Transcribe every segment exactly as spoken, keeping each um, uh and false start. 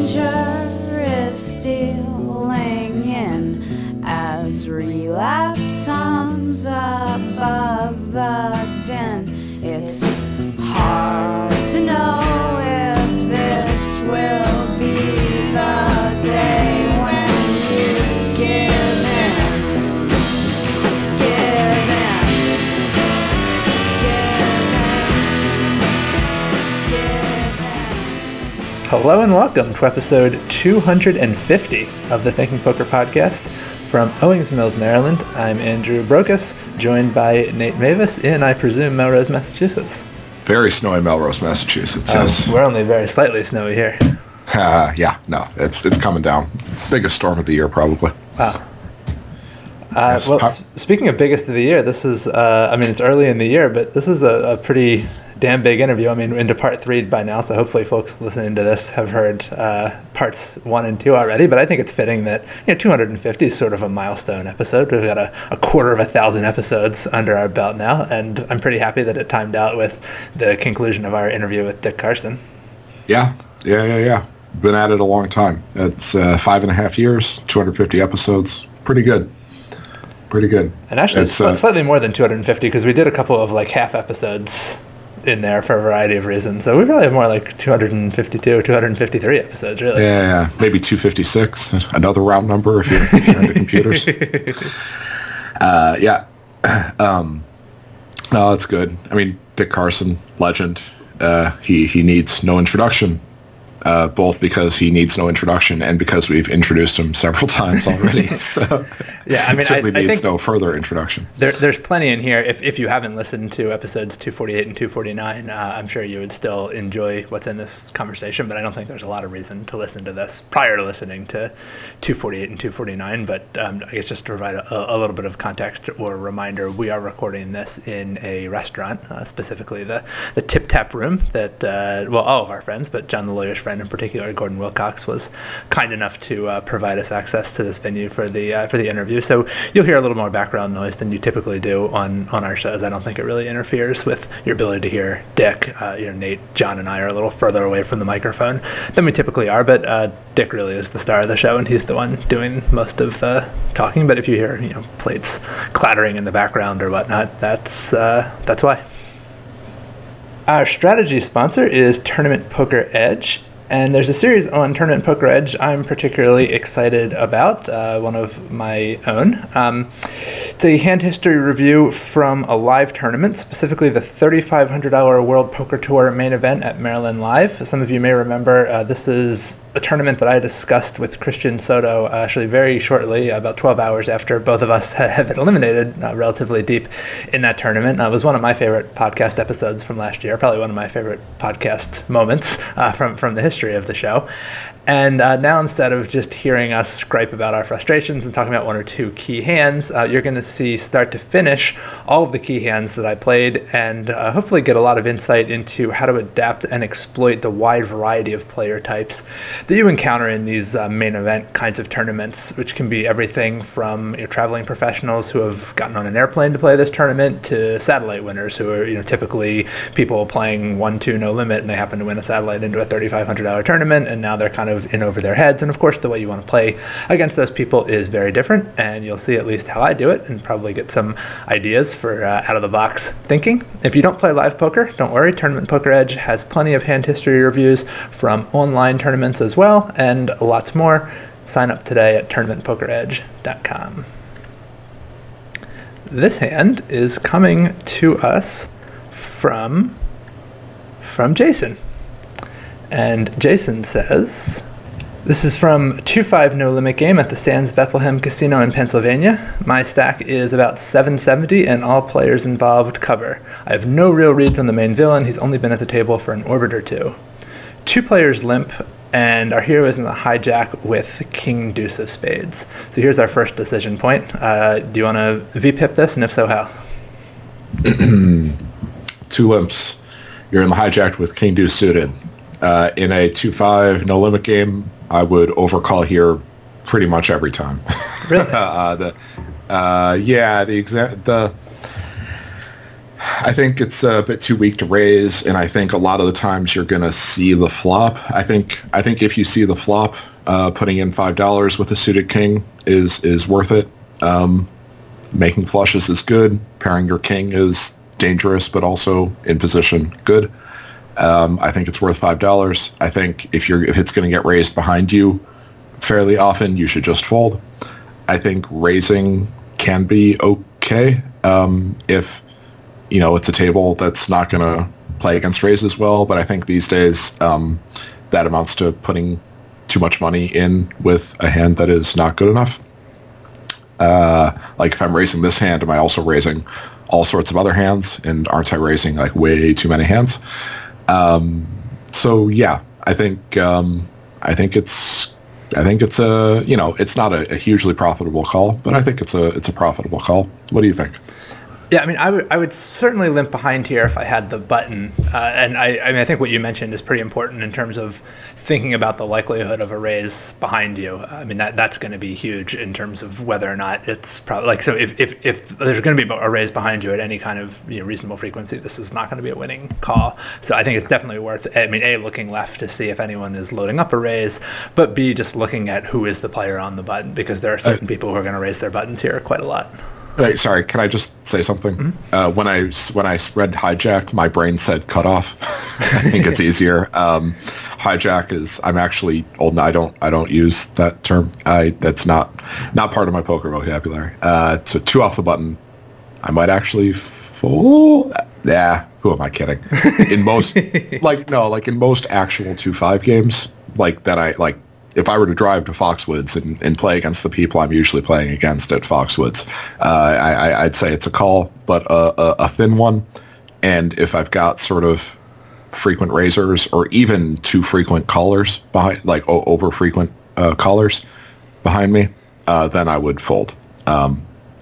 danger is stealing in as relapse hums above the din. It's hard to know if this will be the day when you give in, give in, give in. Hello and welcome to episode two hundred fifty of the Thinking Poker Podcast. From Owings Mills, Maryland, I'm Andrew Brokus, joined by Nate Mavis in, I presume, Melrose, Massachusetts. Very snowy Melrose, Massachusetts, Um, yes. we're only very slightly snowy here. Uh, yeah, no, it's it's coming down. Biggest storm of the year, probably. Wow. Uh, Yes. well, How- s- speaking of biggest of the year, this is, uh, I mean, it's early in the year, but this is a, a pretty damn big interview. I mean, into part three by now, so hopefully folks listening to this have heard uh, parts one and two already, but I think it's fitting that, you know, two hundred fifty is sort of a milestone episode. We've got a, a quarter of a thousand episodes under our belt now, and I'm pretty happy that it timed out with the conclusion of our interview with Dick Carson. Yeah, yeah, yeah, yeah. Been at it a long time. It's uh, five and a half years, two hundred fifty episodes. Pretty good. Pretty good. And actually, it's It's, uh, slightly more than two hundred fifty because we did a couple of like half episodes in there for a variety of reasons. So we probably have more like two hundred fifty-two, two hundred fifty-three episodes, really. Yeah, yeah, maybe two fifty-six, another round number if you're, if you're into computers. Uh, yeah. Um, no, that's good. I mean, Dick Carson, legend. Uh, he, he needs no introduction, uh, both because he needs no introduction and because we've introduced him several times already. So Yeah, I mean, it certainly I- I needs think- no further introduction. There, there's plenty in here. If, if you haven't listened to episodes two forty-eight and two forty-nine, uh, I'm sure you would still enjoy what's in this conversation, but I don't think there's a lot of reason to listen to this prior to listening to two forty-eight and two forty-nine. But um, I guess just to provide a, a little bit of context or reminder, we are recording this in a restaurant, uh, specifically the, the Tip Tap Room that, uh, well, all of our friends, but John the lawyer's friend in particular, Gordon Wilcox, was kind enough to uh, provide us access to this venue for the uh, for the interview. So you'll hear a little more background noise than you typically do on, on our shows. I don't think it really interferes with your ability to hear Dick. Uh, you know, Nate, John, and I are a little further away from the microphone than we typically are, but uh, Dick really is the star of the show, and he's the one doing most of the talking. But if you hear, you know, plates clattering in the background or whatnot, that's uh, that's why. Our strategy sponsor is Tournament Poker Edge. And there's a series on Tournament Poker Edge I'm particularly excited about, uh, one of my own. Um, it's a hand history review from a live tournament, specifically the thirty-five hundred dollars World Poker Tour main event at Maryland Live. As some of you may remember, uh, this is a tournament that I discussed with Christian Soto uh, actually very shortly, about twelve hours after both of us have been eliminated uh, relatively deep in that tournament. Uh, it was one of my favorite podcast episodes from last year, probably one of my favorite podcast moments uh, from, from the history of the show. And uh, now, instead of just hearing us gripe about our frustrations and talking about one or two key hands, uh, you're going to see start to finish all of the key hands that I played and uh, hopefully get a lot of insight into how to adapt and exploit the wide variety of player types that you encounter in these uh, main event kinds of tournaments, which can be everything from, you know, traveling professionals who have gotten on an airplane to play this tournament to satellite winners who are, you know, typically people playing one two no limit, and they happen to win a satellite into a thirty-five hundred dollars tournament, and now they're kind of in over their heads. And of course, the way you want to play against those people is very different, and you'll see at least how I do it and probably get some ideas for uh, out-of-the-box thinking. If you don't play live poker, don't worry. Tournament Poker Edge has plenty of hand history reviews from online tournaments as well, and lots more. Sign up today at tournament poker edge dot com. This hand is coming to us from from Jason. And Jason says, this is from two five No Limit Game at the Sands Bethlehem Casino in Pennsylvania. My stack is about seven seventy and all players involved cover. I have no real reads on the main villain. He's only been at the table for an orbit or two. Two players limp, and our hero is in the hijack with King Deuce of Spades. So here's our first decision point. Uh, do you want to V P I P this, and if so, how? Two limps. You're in the hijacked with King Deuce suited. Uh, in a two five No Limit game, I would overcall here pretty much every time. Really? uh, the, uh, yeah, the exa- the I think it's a bit too weak to raise, and I think a lot of the times you're going to see the flop. I think I think if you see the flop, uh, putting in five dollars with a suited king is is worth it. Um, making flushes is good. Pairing your king is dangerous, but also in position good. Um, I think it's worth five dollars. I think if you're if it's going to get raised behind you fairly often, you should just fold. I think raising can be okay um, if you know it's a table that's not going to play against raises well. But I think these days um, that amounts to putting too much money in with a hand that is not good enough. Uh, like if I'm raising this hand, am I also raising all sorts of other hands? And aren't I raising like way too many hands? Um, so yeah, I think um, I think it's I think it's a you know it's not a, a hugely profitable call, but I think it's a it's a profitable call. What do you think? Yeah, I mean, I would I would certainly limp behind here if I had the button, uh, and I I mean I think what you mentioned is pretty important in terms of thinking about the likelihood of a raise behind you. I mean that that's going to be huge in terms of whether or not it's probably like so if if, if there's going to be a raise behind you at any kind of you know, reasonable frequency, this is not going to be a winning call. So I think it's definitely worth. I mean, A, looking left to see if anyone is loading up a raise, but B, just looking at who is the player on the button, because there are certain uh, people who are going to raise their buttons here quite a lot. Wait, sorry, can I just say something? Mm-hmm. Uh, when I when I read hijack, my brain said cutoff. I think it's easier. Um, hijack is I'm actually old. And I don't I don't use that term. I that's not not part of my poker vocabulary. Uh, so two off the button, I might actually fold. Yeah, who am I kidding? In most like no like in most actual two five games like that I like. If I were to drive to Foxwoods and, and play against the people I'm usually playing against at Foxwoods, uh, I, I'd say it's a call, but a, a, a thin one. And if I've got sort of frequent raisers or even too frequent callers behind, like o- over frequent uh, callers behind me, uh, then I would fold. Um,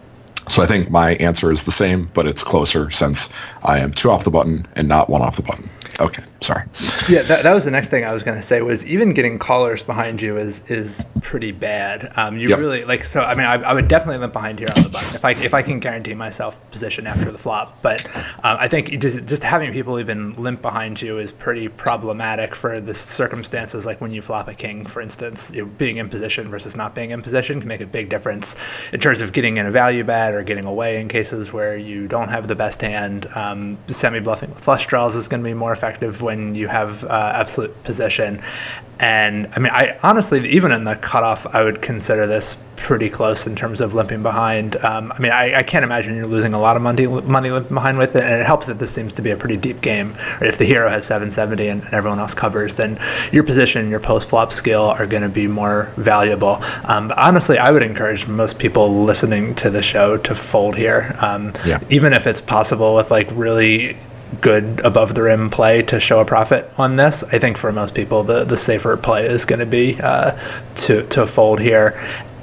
so I think my answer is the same, but it's closer since I am two off the button and not one off the button. Okay, sorry. Yeah, that, that was the next thing I was going to say was even getting callers behind you is is pretty bad. Um, you yep. really like so. I mean, I, I would definitely limp behind here on the button if I if I can guarantee myself position after the flop. But um, I think just just having people even limp behind you is pretty problematic for the circumstances like when you flop a king, for instance. You know, being in position versus not being in position can make a big difference in terms of getting in a value bet or getting away in cases where you don't have the best hand. Um, semi bluffing with flush draws is going to be more effective when you have uh, absolute position. And I mean, I honestly, even in the cutoff, I would consider this pretty close in terms of limping behind. Um, I mean, I, I can't imagine you're losing a lot of money, money limping behind with it, and it helps that this seems to be a pretty deep game. Right? If the hero has seven seventy and, and everyone else covers, then your position and your post-flop skill are going to be more valuable. Um, but honestly, I would encourage most people listening to the show to fold here, um, yeah. even if it's possible with like really good above the rim play to show a profit on this. I think for most people the the safer play is going to be uh, to to fold here.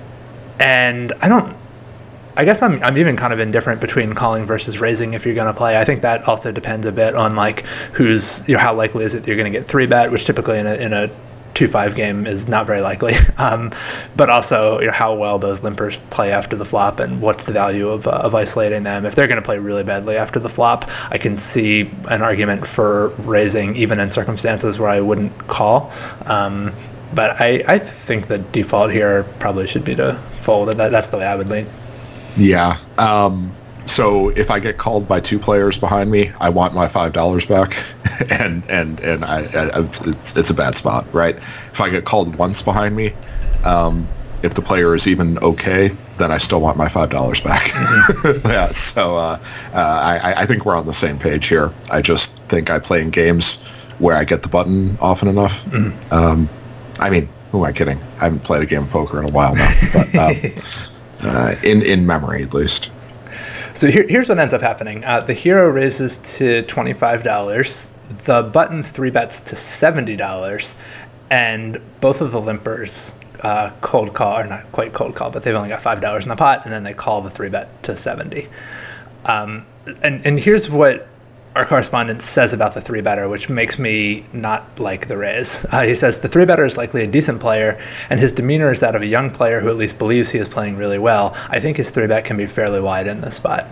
And I don't I guess I'm I'm even kind of indifferent between calling versus raising if you're going to play. I think that also depends a bit on like who's you know how likely is it that you're going to get three bet, which typically in a in a two five game is not very likely, um, but also you know, how well those limpers play after the flop and what's the value of, uh, of isolating them. If they're going to play really badly after the flop, I can see an argument for raising even in circumstances where I wouldn't call. Um, but I, I think the default here probably should be to fold. That, that's the way I would lean. Yeah. Um, so if I get called by two players behind me, I want my five dollars back. and and and I, I it's, it's it's a bad spot, right? If I get called once behind me, um, if the player is even okay, then I still want my five dollars back. Mm-hmm. yeah, so uh, uh, I I think we're on the same page here. I just think I play in games where I get the button often enough. Mm-hmm. Um, I mean, who am I kidding? I haven't played a game of poker in a while now, but um, uh, in in memory at least. So here, here's what ends up happening. Uh, the hero raises to twenty-five dollars. The button three bets to seventy dollars. And both of the limpers uh, cold call, or not quite cold call, but they've only got five dollars in the pot, and then they call the three bet to seventy. Um, and, and here's what our correspondent says about the three better, which makes me not like the raise. Uh, he says the three better is likely a decent player, and his demeanor is that of a young player who at least believes he is playing really well. I think his three bet can be fairly wide in this spot.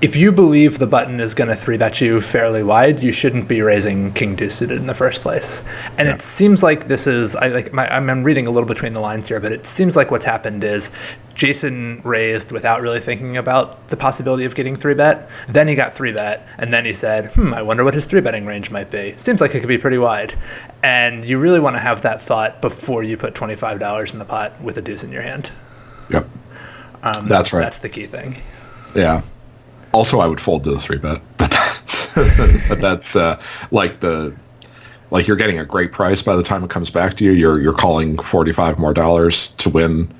if you believe the button is going to three bet you fairly wide, you shouldn't be raising king deuce suited in the first place. And yeah. It seems like this is, I like my, I'm reading a little between the lines here, but it seems like what's happened is Jason raised without really thinking about the possibility of getting three bet. Then he got three bet, and then he said, hmm, I wonder what his three betting range might be. Seems like it could be pretty wide. And you really want to have that thought before you put twenty-five dollars in the pot with a deuce in your hand. Yep. Um, that's right. That's the key thing. Yeah. Also, I would fold to the three bet, but that's, but that's uh, like the like you're getting a great price by the time it comes back to you. You're you're calling forty-five more dollars to win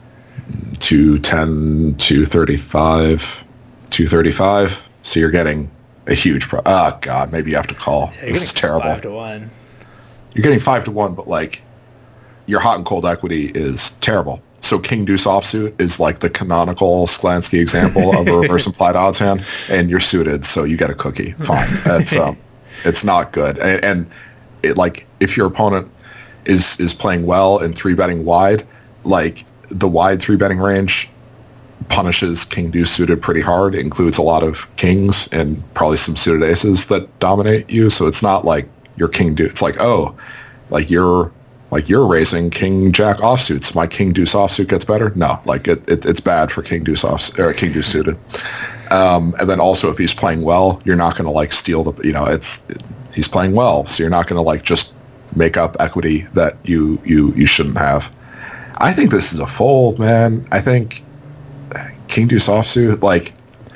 two ten, two thirty-five, two thirty-five. So you're getting a huge price. Oh God, maybe you have to call. Yeah, this is terrible. Five to one. You're getting five to one, but like your hot and cold equity is terrible. So king deuce offsuit is like the canonical Sklansky example of a reverse implied odds hand, and you're suited, so you get a cookie. Fine, that's um, it's not good. And, and it, like if your opponent is is playing well and three betting wide, like the wide three betting range punishes king deuce suited pretty hard. It includes a lot of kings and probably some suited aces that dominate you. So it's not like your king deuce. It's like oh, like you're. Like you're raising king jack offsuits. My king deuce offsuit gets better. No, like it, it it's bad for king deuce off or king deuce suited. Um, and then also if he's playing well, you're not going to like steal the. You know, it's it, he's playing well, so you're not going to like just make up equity that you you you shouldn't have. I think this is a fold, man. I think king deuce offsuit like.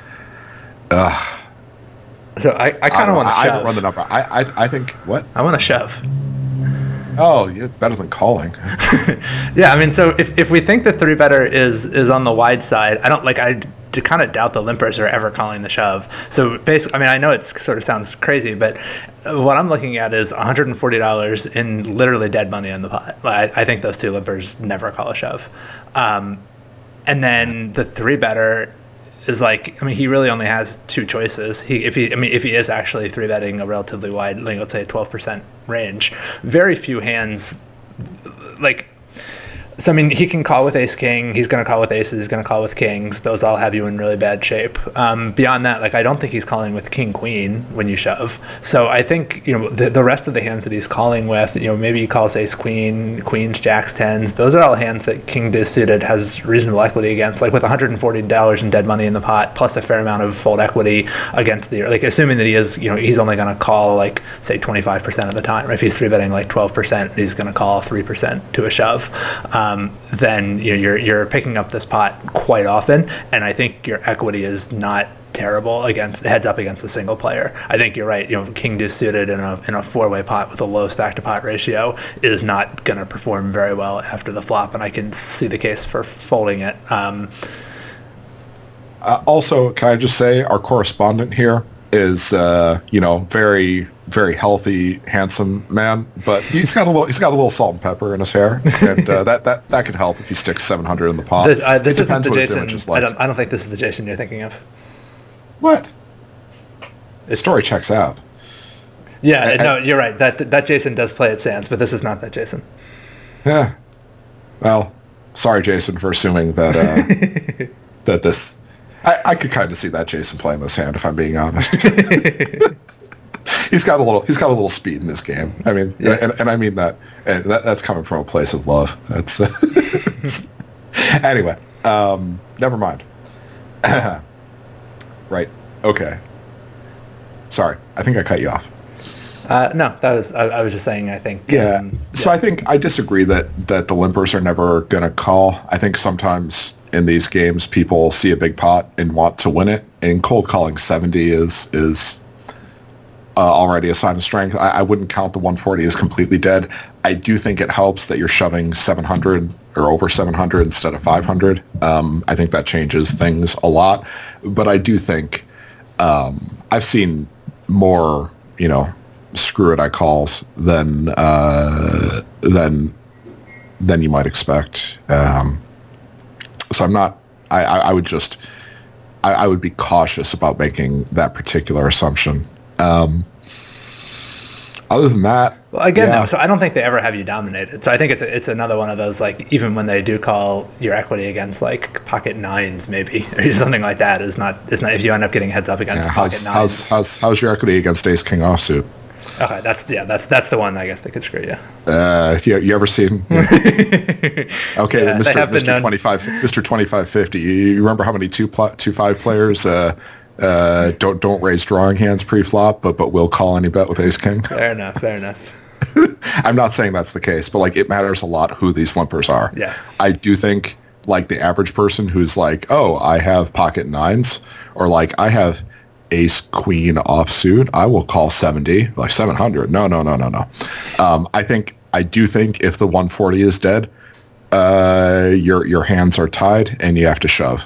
Uh, so I, I kind of want to. I haven't run the number. I I I think what I want to shove. Oh, yeah, better than calling. Yeah, I mean, so if, if we think the three better is is on the wide side, I don't like I d- kind of doubt the limpers are ever calling the shove. So basically, I mean, I know it sort of sounds crazy, but what I'm looking at is one hundred forty dollars in literally dead money in the pot. I, I think those two limpers never call a shove, um, and then the three better is like, I mean, he really only has two choices. He, if he, I mean, if he is actually three betting a relatively wide, like let's say twelve percent range, very few hands, like, so I mean, he can call with ace king. He's going to call with aces. He's going to call with kings. Those all have you in really bad shape. Um, beyond that, like, I don't think he's calling with king queen when you shove. So I think, you know, the, the rest of the hands that he's calling with, you know, maybe he calls ace queen, queens, jacks, tens. Those are all hands that king deuce suited has reasonable equity against. Like with one hundred forty dollars in dead money in the pot, plus a fair amount of fold equity against the, like, assuming that he is, you know, he's only going to call like say twenty-five percent of the time. If he's three betting like twelve percent, he's going to call three percent to a shove. Um, then you know, you're you're picking up this pot quite often, and I think your equity is not terrible against heads up against a single player. I think you're right. You know, king deuce suited in a in a four way pot with a low stack to pot ratio is not going to perform very well after the flop, and I can see the case for folding it. Um, uh, also, can I just say our correspondent here is uh, you know very. very healthy, handsome man, but he's got a little he's got a little salt and pepper in his hair, and uh, that that that could help if he sticks seven hundred in the pot. The, uh, this it isn't depends the what Jason. his image is like. I don't. I don't think this is the Jason you're thinking of. What? The It's, story checks out. yeah, I, no, I, you're right. That that Jason does play at Sands, but this is not that Jason. Yeah. Well, sorry, Jason, for assuming that uh, that this. I, I could kind of see that Jason playing this hand, if I'm being honest. He's got a little. He's got a little speed in his game. I mean, yeah. and, and I mean that, and that, that's coming from a place of love. That's uh, anyway. Um, never mind. Right. Okay. Sorry. I think I cut you off. Uh, no, that was. I, I was just saying. I think. Yeah. Um, so yeah. I think I disagree that that the limpers are never going to call. I think sometimes in these games people see a big pot and want to win it, and cold calling seventy is is. Uh, already a sign of strength. I, I wouldn't count the one forty as completely dead. I do think it helps that you're shoving seven hundred or over seven hundred instead of five hundred. Um, I think that changes things a lot. But I do think um, I've seen more, you know, screw it, I calls than uh, than than you might expect. Um, so I'm not. I, I, I would just. I, I would be cautious about making that particular assumption. Um, other than that, well, again, yeah. though, so I don't think they ever have you dominated. So I think it's a, it's another one of those, like, even when they do call your equity against like pocket nines, maybe or something like that, is not is not if you end up getting heads up against yeah, pocket how's, nines. how's how's how's your equity against ace king offsuit? Okay, that's yeah, that's that's the one I guess that could screw you. Uh, you, you ever seen? okay, Yeah, Mister Mister Twenty Five, Mister Twenty Five Fifty. You remember how many two pl- two five players uh, uh, don't don't raise drawing hands pre-flop, but but will call any bet with ace king? Fair enough. Fair enough. I'm not saying that's the case, but like it matters a lot who these limpers are. Yeah. I do think like the average person who's like, oh, I have pocket nines, or like I have ace queen offsuit, I will call seventy, like seven hundred. No, no, no, no, no. Um, I think I do think if the one forty is dead, uh, your your hands are tied and you have to shove,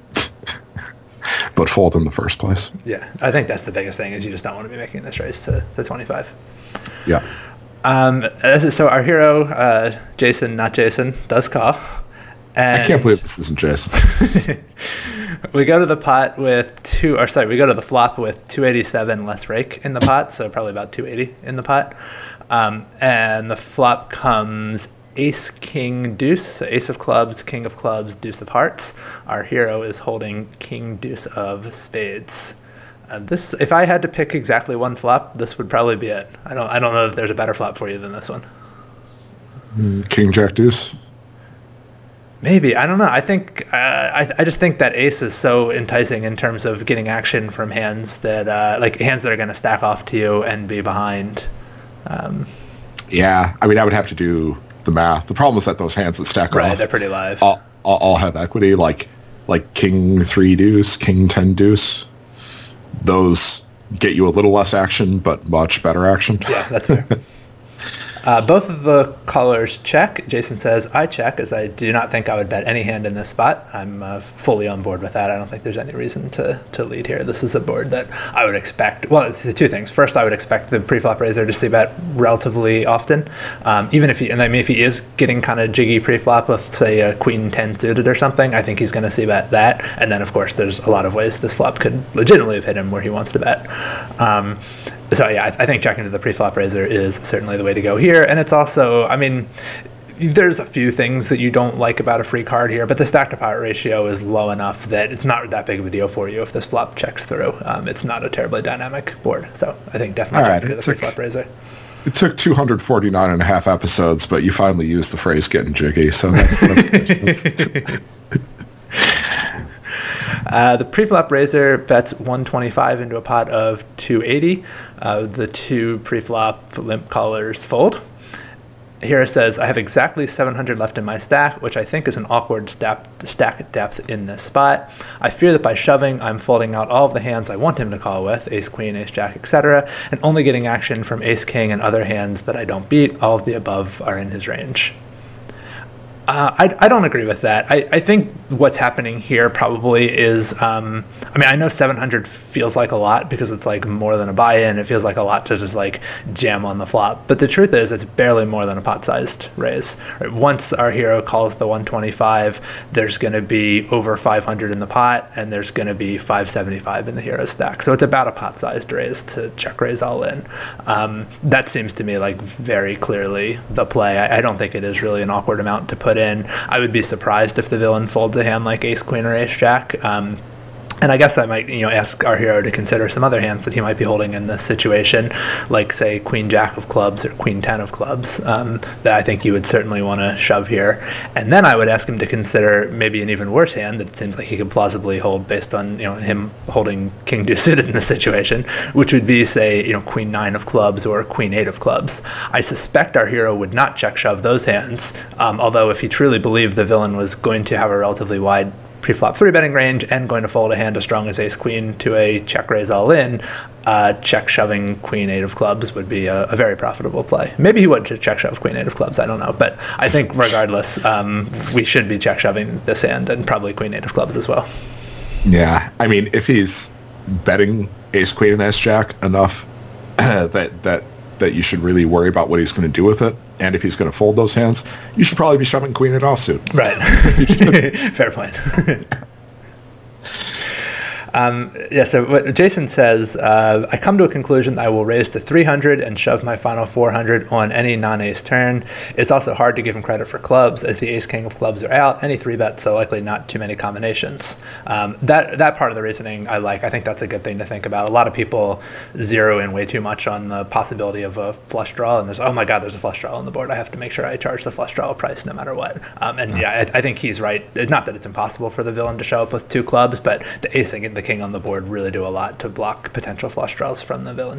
but fold in the first place. Yeah, I think that's the biggest thing is you just don't want to be making this race to the twenty-five. Yeah. Um. So our hero, uh, Jason, not Jason, does call. And I can't believe this isn't Jason. We go to the pot with two, or sorry, we go to the flop with two eighty-seven less rake in the pot, so probably about two eighty in the pot. Um, and the flop comes ace, king, deuce, so ace of clubs, king of clubs, deuce of hearts. Our hero is holding king, deuce of spades. Uh, this, if I had to pick exactly one flop, this would probably be it. I don't, I don't know if there's a better flop for you than this one. King, jack, deuce. Maybe. I don't know. I think uh, I I just think that ace is so enticing in terms of getting action from hands that uh, like hands that are going to stack off to you and be behind. Um, yeah, I mean, I would have to do the math. The problem is that those hands that stack right, off, they're pretty live. All, all, all have equity, like like king three deuce, king ten deuce. Those get you a little less action, but much better action. Yeah, that's fair. Uh, both of the callers check. Jason says, I check, as I do not think I would bet any hand in this spot. I'm uh, fully on board with that. I don't think there's any reason to, to lead here. This is a board that I would expect. Well, it's two things. First, I would expect the pre-flop raiser to see bet relatively often. Um, even if he, and I mean, if he is getting kind of jiggy pre-flop with, say, a queen ten suited or something, I think he's going to see bet that. And then, of course, there's a lot of ways this flop could legitimately have hit him where he wants to bet. Um, So, yeah, I, I think checking to the pre-flop raiser is certainly the way to go here. And it's also, I mean, there's a few things that you don't like about a free card here, but the stack to pot ratio is low enough that it's not that big of a deal for you if this flop checks through. Um, it's not a terribly dynamic board. So I think definitely right, checking to the took, pre-flop raiser. It took two hundred forty-nine and a half episodes, but you finally used the phrase getting jiggy. So that's, that's good. That's, Uh, the pre-flop raiser bets one twenty-five into a pot of two eighty. Uh, the two pre-flop limp callers fold. Here it says, I have exactly seven hundred left in my stack, which I think is an awkward stack, stack depth in this spot. I fear that by shoving, I'm folding out all of the hands I want him to call with, ace, queen, ace, jack, et cetera, and only getting action from ace, king, and other hands that I don't beat. All of the above are in his range. Uh, I, I don't agree with that. I, I think what's happening here probably is, um, I mean, I know seven hundred feels like a lot because it's like more than a buy-in. It feels like a lot to just like jam on the flop. But the truth is it's barely more than a pot-sized raise. Right? Once our hero calls the one twenty-five, there's going to be over five hundred in the pot, and there's going to be five seventy-five in the hero stack. So it's about a pot-sized raise to check raise all in. Um, that seems to me like very clearly the play. I, I don't think it is really an awkward amount to put in. I would be surprised if the villain folds a hand like ace queen or ace jack. Um, and I guess I might, you know, ask our hero to consider some other hands that he might be holding in this situation, like say queen jack of clubs or queen ten of clubs, um, that I think you would certainly want to shove here. And then I would ask him to consider maybe an even worse hand that seems like he could plausibly hold based on, you know, him holding king deuce suited in this situation, which would be say, you know, queen nine of clubs or queen eight of clubs. I suspect our hero would not check shove those hands, um, although if he truly believed the villain was going to have a relatively wide pre-flop three betting range and going to fold a hand as strong as ace queen to a check raise all in, uh, check shoving queen eight of clubs would be a, a very profitable play. Maybe he would check shove queen eight of clubs, I don't know, but I think regardless, um, we should be check shoving this hand and probably queen eight of clubs as well. yeah, I mean, if he's betting ace queen and ace jack enough that that that you should really worry about what he's going to do with it, and if he's going to fold those hands, you should probably be shoving queen at offsuit. Right. Fair point. Um, yeah, so what Jason says, uh, I come to a conclusion that I will raise to three hundred and shove my final four hundred on any non-ace turn. It's also hard to give him credit for clubs, as the ace-king of clubs are out. Any three bets, so likely not too many combinations. Um, that that part of the reasoning I like. I think that's a good thing to think about. A lot of people zero in way too much on the possibility of a flush draw, and there's, oh my god, there's a flush draw on the board. I have to make sure I charge the flush draw price no matter what. Um, and yeah, I, I think he's right. Not that it's impossible for the villain to show up with two clubs, but the ace and the king on the board really do a lot to block potential flush draws from the villain.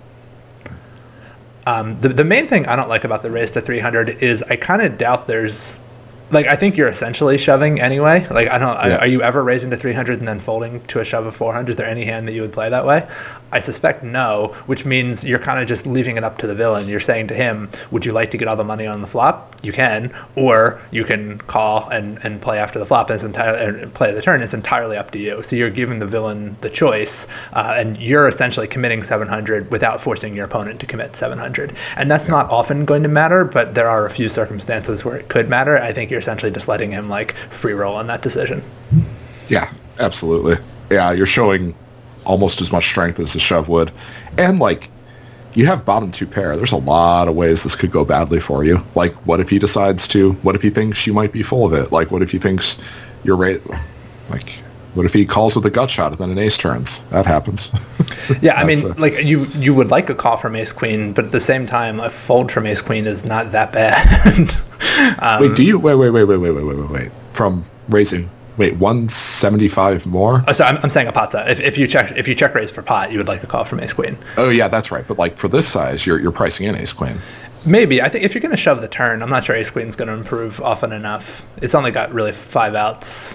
Um, the, the main thing I don't like about the raise to three hundred is I kind of doubt there's, like, I think you're essentially shoving anyway. Like, I don't, yeah. Are you ever raising to three hundred and then folding to a shove of four hundred? Is there any hand that you would play that way? I suspect no, which means you're kind of just leaving it up to the villain. You're saying to him, would you like to get all the money on the flop? You can, or you can call and, and play after the flop and entirely, play the turn. It's entirely up to you. So you're giving the villain the choice, uh, and you're essentially committing seven hundred without forcing your opponent to commit seven hundred. And that's not often going to matter, but there are a few circumstances where it could matter. I think you're essentially just letting him like free roll on that decision. Yeah, absolutely. Yeah, you're showing almost as much strength as the shove would. And like, you have bottom two pair. There's a lot of ways this could go badly for you. Like, what if he decides to, what if he thinks you might be full of it? Like, what if he thinks you're right? Like, what if he calls with a gut shot and then an ace turns? That happens. Yeah, I mean, a, like, you you would like a call from ace queen, but at the same time, a fold from ace queen is not that bad. um, wait, do you, wait, wait, wait, wait, wait, wait, wait, wait, wait, from raising, wait, one seventy-five more? Oh, so I'm, I'm saying a pot size. If, if you check if you check raise for pot, you would like a call from ace queen. Oh yeah, that's right. But like for this size, you're you're pricing in ace queen. Maybe. I think if you're going to shove the turn, I'm not sure ace queen's going to improve often enough. It's only got really five outs.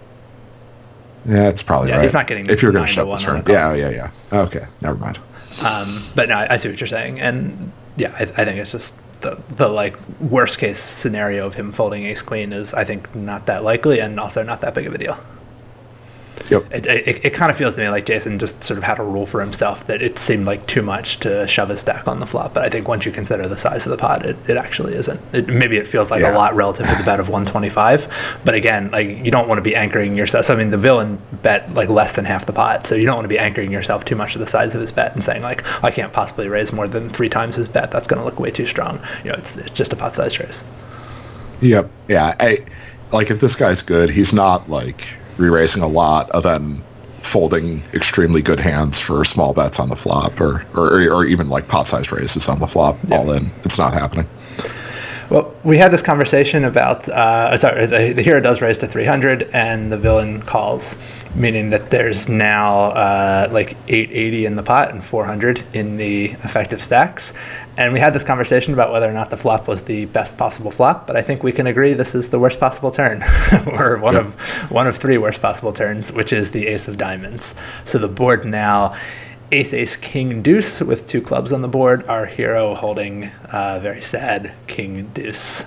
Yeah, it's probably yeah, right. He's not getting if you're going to shove to the turn. Yeah, yeah, yeah. Okay, never mind. Um, but no, I see what you're saying, and yeah, I, I think it's just the the like worst case scenario of him folding ace queen is, I think, not that likely, and also not that big of a deal. Yep. It, it, it kind of feels to me like Jason just sort of had a rule for himself that it seemed like too much to shove his stack on the flop. But I think once you consider the size of the pot, it, it actually isn't. It, maybe it feels like yeah. a lot relative to the bet of one twenty-five. But again, like, you don't want to be anchoring yourself. So, I mean, the villain bet like less than half the pot. So you don't want to be anchoring yourself too much to the size of his bet and saying, like, I can't possibly raise more than three times his bet. That's going to look way too strong. You know, it's, it's just a pot size raise. Yep. Yeah. I, like, if this guy's good, he's not like re-raising a lot of then folding extremely good hands for small bets on the flop, or or, or even like pot-sized raises on the flop, yeah. all in. It's not happening. Well, we had this conversation about, uh, sorry, the hero does raise to three hundred, and the villain calls, meaning that there's now uh, like eight eighty in the pot and four hundred in the effective stacks. And we had this conversation about whether or not the flop was the best possible flop, but I think we can agree this is the worst possible turn, or one yep. of one of three worst possible turns, which is the ace of diamonds. So the board now, ace, ace, king, deuce with two clubs on the board. Our hero holding uh, very sad king, deuce.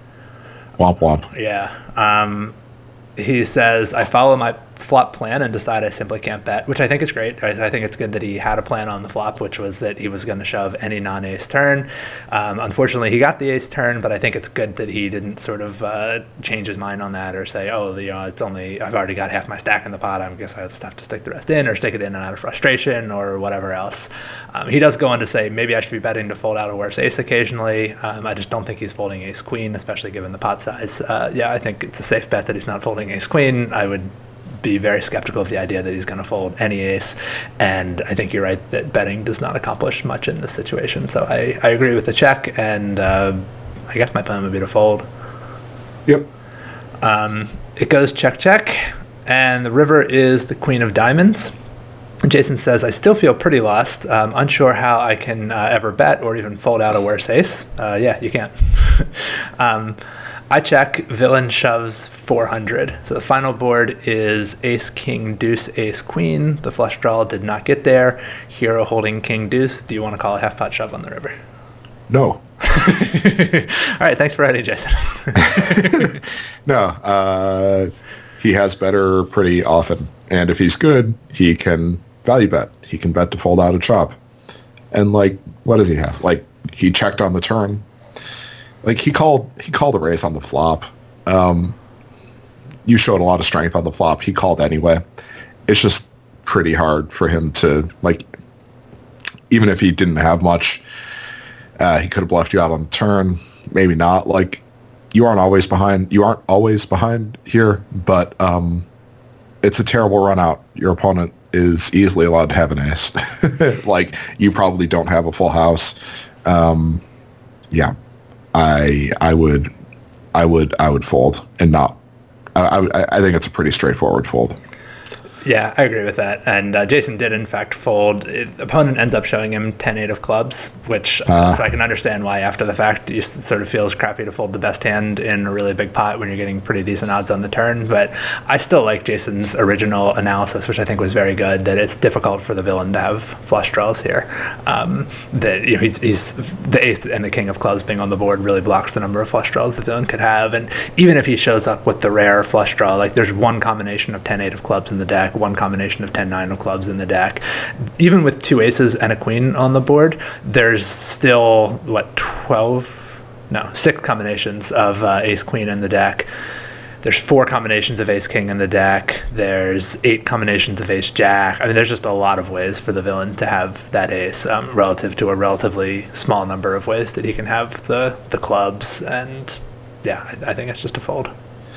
Womp womp. Yeah. Um, he says, I follow my flop plan and decide I simply can't bet, which I think is great. I think it's good that he had a plan on the flop, which was that he was going to shove any non-ace turn. Um, unfortunately, he got the ace turn, but I think it's good that he didn't sort of uh, change his mind on that, or say, oh, you know, it's only, I've already got half my stack in the pot, I guess I just have to stick the rest in, or stick it in and out of frustration, or whatever else. Um, he does go on to say, maybe I should be betting to fold out a worse ace occasionally. Um, I just don't think he's folding ace queen, especially given the pot size. Uh, yeah, I think it's a safe bet that he's not folding ace queen. I would be very skeptical of the idea that he's going to fold any ace, and I think you're right that betting does not accomplish much in this situation. So I, I agree with the check, and uh, I guess my plan would be to fold. Yep. Um, it goes check, check, and the river is the queen of diamonds. Jason says, I still feel pretty lost. Um, unsure how I can uh, ever bet or even fold out a worse ace. Uh, yeah, you can't. um, I check, villain shoves four hundred. So the final board is ace, king, deuce, ace, queen. The flush draw did not get there. Hero holding king, deuce. Do you want to call a half pot shove on the river? No. All right, thanks for writing, Jason. No, uh, he has better pretty often. And if he's good, he can value bet. He can bet to fold out a chop. And, like, what does he have? Like, he checked on the turn. Like, he called he called a raise on the flop. Um, you showed a lot of strength on the flop. He called anyway. It's just pretty hard for him to, like, even if he didn't have much, uh, he could have left you out on the turn. Maybe not. Like, you aren't always behind. You aren't always behind here, but um, it's a terrible run out. Your opponent is easily allowed to have an ace. Like, you probably don't have a full house. Um, yeah, I I would I would I would fold and not. I I, I think it's a pretty straightforward fold. Yeah, I agree with that. And uh, Jason did, in fact, fold. It, opponent ends up showing him ten eight of clubs, which uh, so I can understand why after the fact it sort of feels crappy to fold the best hand in a really big pot when you're getting pretty decent odds on the turn. But I still like Jason's original analysis, which I think was very good, that it's difficult for the villain to have flush draws here. Um, that you know, he's, he's the ace and the king of clubs being on the board really blocks the number of flush draws the villain could have. And even if he shows up with the rare flush draw, like there's one combination of ten eight of clubs in the deck, one combination of ten nine of clubs in the deck. Even with two aces and a queen on the board, there's still, what, twelve? No, six combinations of uh, ace queen in the deck. There's four combinations of ace king in the deck. There's eight combinations of ace jack. I mean, there's just a lot of ways for the villain to have that ace um, relative to a relatively small number of ways that he can have the, the clubs. And yeah, I, I think it's just a fold.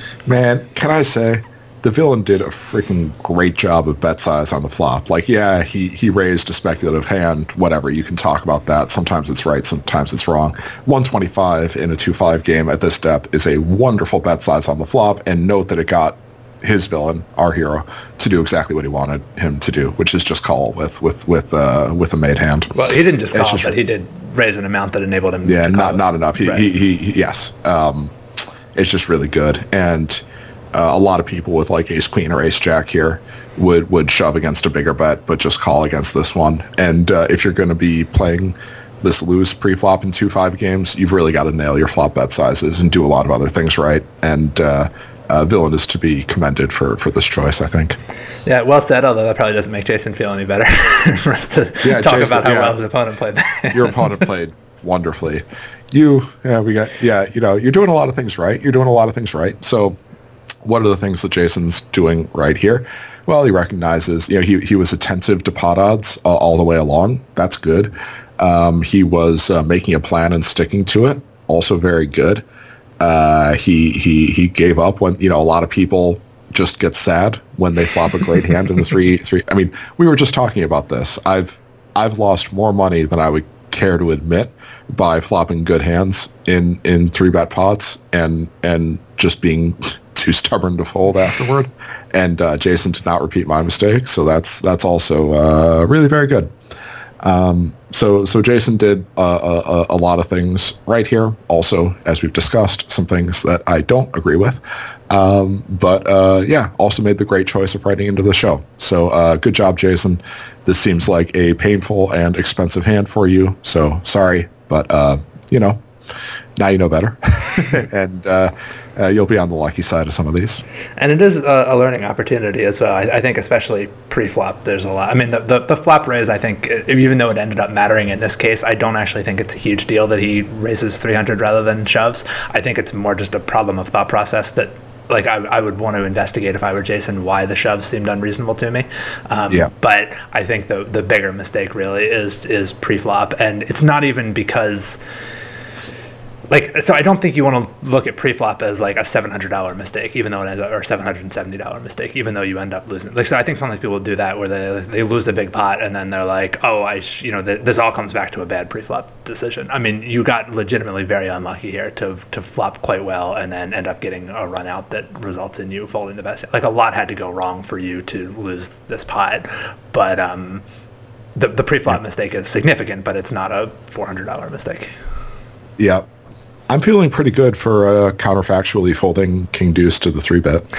Man, can I say, the villain did a freaking great job of bet size on the flop. Like, yeah, he, he raised a speculative hand, whatever, you can talk about that. Sometimes it's right, sometimes it's wrong. one twenty-five in a two five game at this depth is a wonderful bet size on the flop, and note that it got his villain, our hero, to do exactly what he wanted him to do, which is just call with with with uh, with a made hand. Well, he didn't just call, just, but he did raise an amount that enabled him yeah, to not call not it. enough. He, Right. he, he, he yes. Um, it's just really good. And Uh, a lot of people with like ace queen or ace jack here would would shove against a bigger bet, but just call against this one. And uh, if you're going to be playing this loose pre-flop in two five games, you've really got to nail your flop bet sizes and do a lot of other things right. And uh, uh, villain is to be commended for for this choice, I think. Yeah, well said. Although that probably doesn't make Jason feel any better for us to Yeah, talk Jason, about how yeah. well his opponent played that. Your opponent played wonderfully. You, yeah, we got, yeah, you know, you're doing a lot of things right. You're doing a lot of things right. So, what are the things that Jason's doing right here? Well, he recognizes, you know, he, he was attentive to pot odds uh, all the way along. That's good. Um, he was uh, making a plan and sticking to it. Also very good. Uh, he he he gave up when, you know, a lot of people just get sad when they flop a great hand in the three three. I mean, we were just talking about this. I've I've lost more money than I would care to admit by flopping good hands in in three bet pots and and just being too stubborn to fold afterward. And uh, Jason did not repeat my mistake, so that's that's also uh, really very good. Um, so so Jason did uh, a, a lot of things right here. Also, as we've discussed, some things that I don't agree with. Um, but uh, yeah, also made the great choice of writing into the show. So uh, good job, Jason. This seems like a painful and expensive hand for you. So sorry, but uh, you know, now you know better, and uh, uh, you'll be on the lucky side of some of these. And it is a, a learning opportunity as well. I, I think especially pre-flop, there's a lot. I mean, the, the, the flop raise, I think, even though it ended up mattering in this case, I don't actually think it's a huge deal that he raises three hundred rather than shoves. I think it's more just a problem of thought process that, like, I, I would want to investigate if I were Jason why the shoves seemed unreasonable to me. Um, yeah. But I think the the bigger mistake really is is pre-flop, and it's not even because. Like, so I don't think you want to look at pre-flop as like a seven hundred dollars mistake, even though it ends up, or seven hundred seventy dollars mistake, even though you end up losing. Like, so I think sometimes people do that where they they lose a big pot and then they're like, oh, I, sh-, you know, th- this all comes back to a bad pre-flop decision. I mean, you got legitimately very unlucky here to to flop quite well and then end up getting a run out that results in you folding the best. Like, a lot had to go wrong for you to lose this pot, but um, the the pre-flop yeah. mistake is significant, but it's not a four hundred dollars mistake. Yeah. I'm feeling pretty good for uh, counterfactually folding King Deuce to the three bet.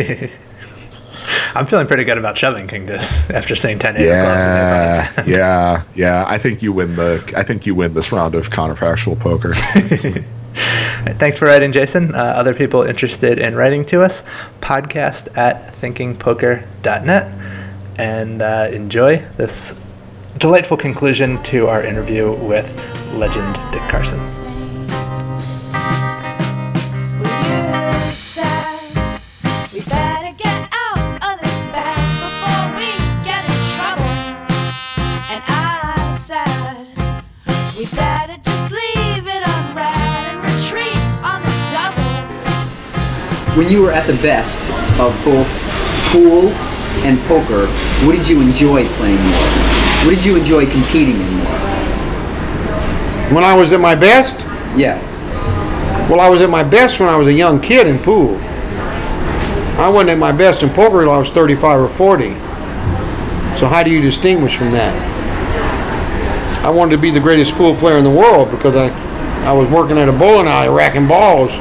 I'm feeling pretty good about shoving King Deuce after saying ten eight yeah, clubs. yeah, yeah. I think you win the. I think you win this round of counterfactual poker. Thanks for writing, Jason. Uh, other people interested in writing to us, podcast at thinking poker dot net, and uh, enjoy this delightful conclusion to our interview with legend Dick Carson. We better get out of this bag before we get when you were at the best of both pool and poker, what did you enjoy playing more? What did you enjoy competing in more? When I was at my best? Yes. Well, I was at my best when I was a young kid in pool. I wasn't at my best in poker until I was thirty-five or forty. So how do you distinguish from that? I wanted to be the greatest pool player in the world because I, I was working at a bowling alley racking balls.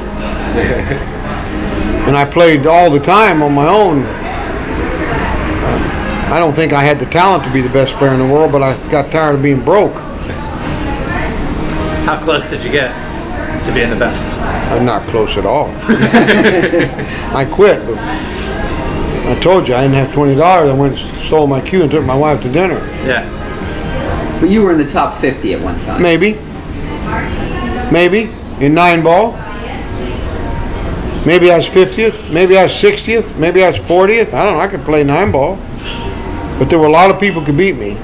And I played all the time on my own. Uh, I don't think I had the talent to be the best player in the world, but I got tired of being broke. How close did you get to being the best? I'm not close at all. I quit. But I told you I didn't have twenty dollars. I went and stole my cue and took my wife to dinner. Yeah. But you were in the top fifty at one time. Maybe. Maybe. In nine ball. Maybe I was fiftieth. Maybe I was sixtieth. Maybe I was fortieth. I don't know. I could play nine ball. But there were a lot of people who could beat me.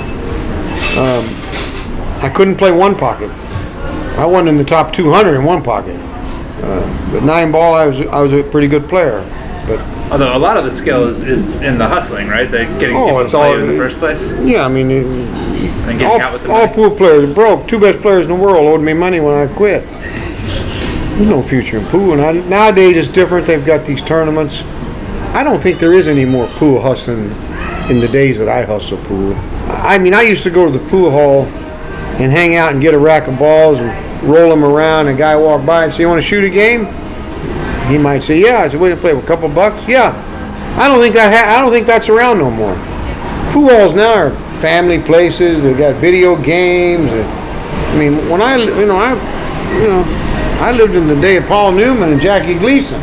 Um, I couldn't play one pocket. I wasn't in the top two hundred in one pocket. Uh, but nine ball, I was I was a pretty good player. But although a lot of the skill is, is in the hustling, right? The getting oh, people it's to play all, you in the first place. Yeah, I mean, it, And getting all, out with the all money. pool players are broke. Two best players in the world owed me money when I quit. There's no future in pool. And I, nowadays it's different. They've got these tournaments. I don't think there is any more pool hustling in the days that I hustle pool. I mean, I used to go to the pool hall and hang out and get a rack of balls and roll them around. And a guy walk by and say, "You want to shoot a game?" He might say, "Yeah." I said, "We can play with a couple bucks." Yeah. I don't think that ha- I don't think that's around no more. Pool halls now are family places. They've got video games. And, I mean, when I you know I you know I lived in the day of Paul Newman and Jackie Gleason.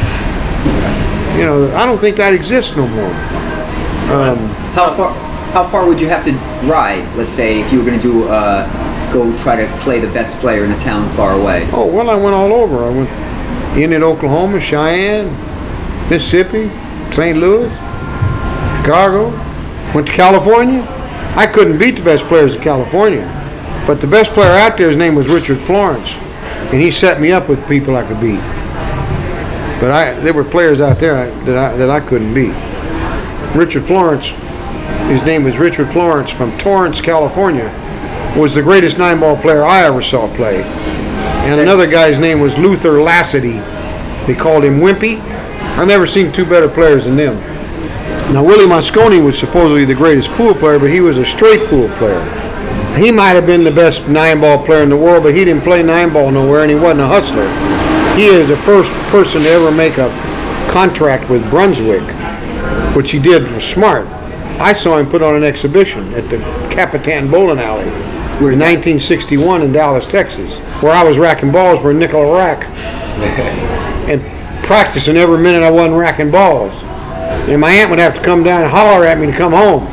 You know, I don't think that exists no more. Um, How far? How far would you have to ride? Let's say if you were going to do uh, go try to play the best player in a town far away. oh well, I went all over. I went in at Oklahoma, Cheyenne, Mississippi, Saint Louis, Chicago. Went to California. I couldn't beat the best players in California, but the best player out there, his name was Richard Florence, and he set me up with people I could beat. But I, there were players out there that I, that I couldn't beat. Richard Florence, his name was Richard Florence from Torrance, California, was the greatest nine-ball player I ever saw play. And another guy's name was Luther Lassity. They called him Wimpy. I've never seen two better players than them. Now, Willie Mosconi was supposedly the greatest pool player, but he was a straight pool player. He might have been the best nine-ball player in the world, but he didn't play nine-ball nowhere, and he wasn't a hustler. He is the first person to ever make a contract with Brunswick, which he did was smart. I saw him put on an exhibition at the Capitan Bowling Alley in nineteen sixty-one in Dallas, Texas, where I was racking balls for a nickel a rack and practicing every minute I wasn't racking balls. And my aunt would have to come down and holler at me to come home.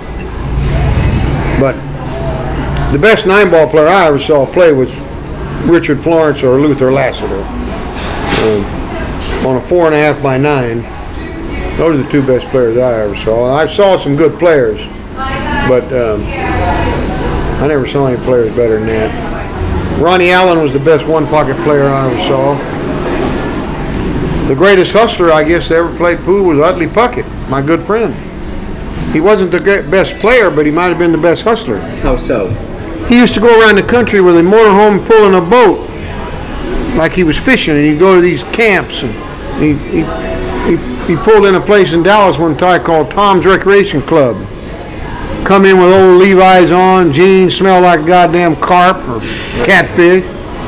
But the best nine-ball player I ever saw play was Richard Florence or Luther Lassiter um, on a four and a half by nine. Those are the two best players I ever saw. I saw some good players, but um, I never saw any players better than that. Ronnie Allen was the best one-pocket player I ever saw. The greatest hustler, I guess, that ever played pool was Utley Puckett, my good friend. He wasn't the best player, but he might have been the best hustler. How so? He used to go around the country with a motorhome pulling a boat, like he was fishing, and he'd go to these camps. And he, he, he, he pulled in a place in Dallas one time called Tom's Recreation Club. Come in with old Levi's on, jeans, smell like goddamn carp or catfish.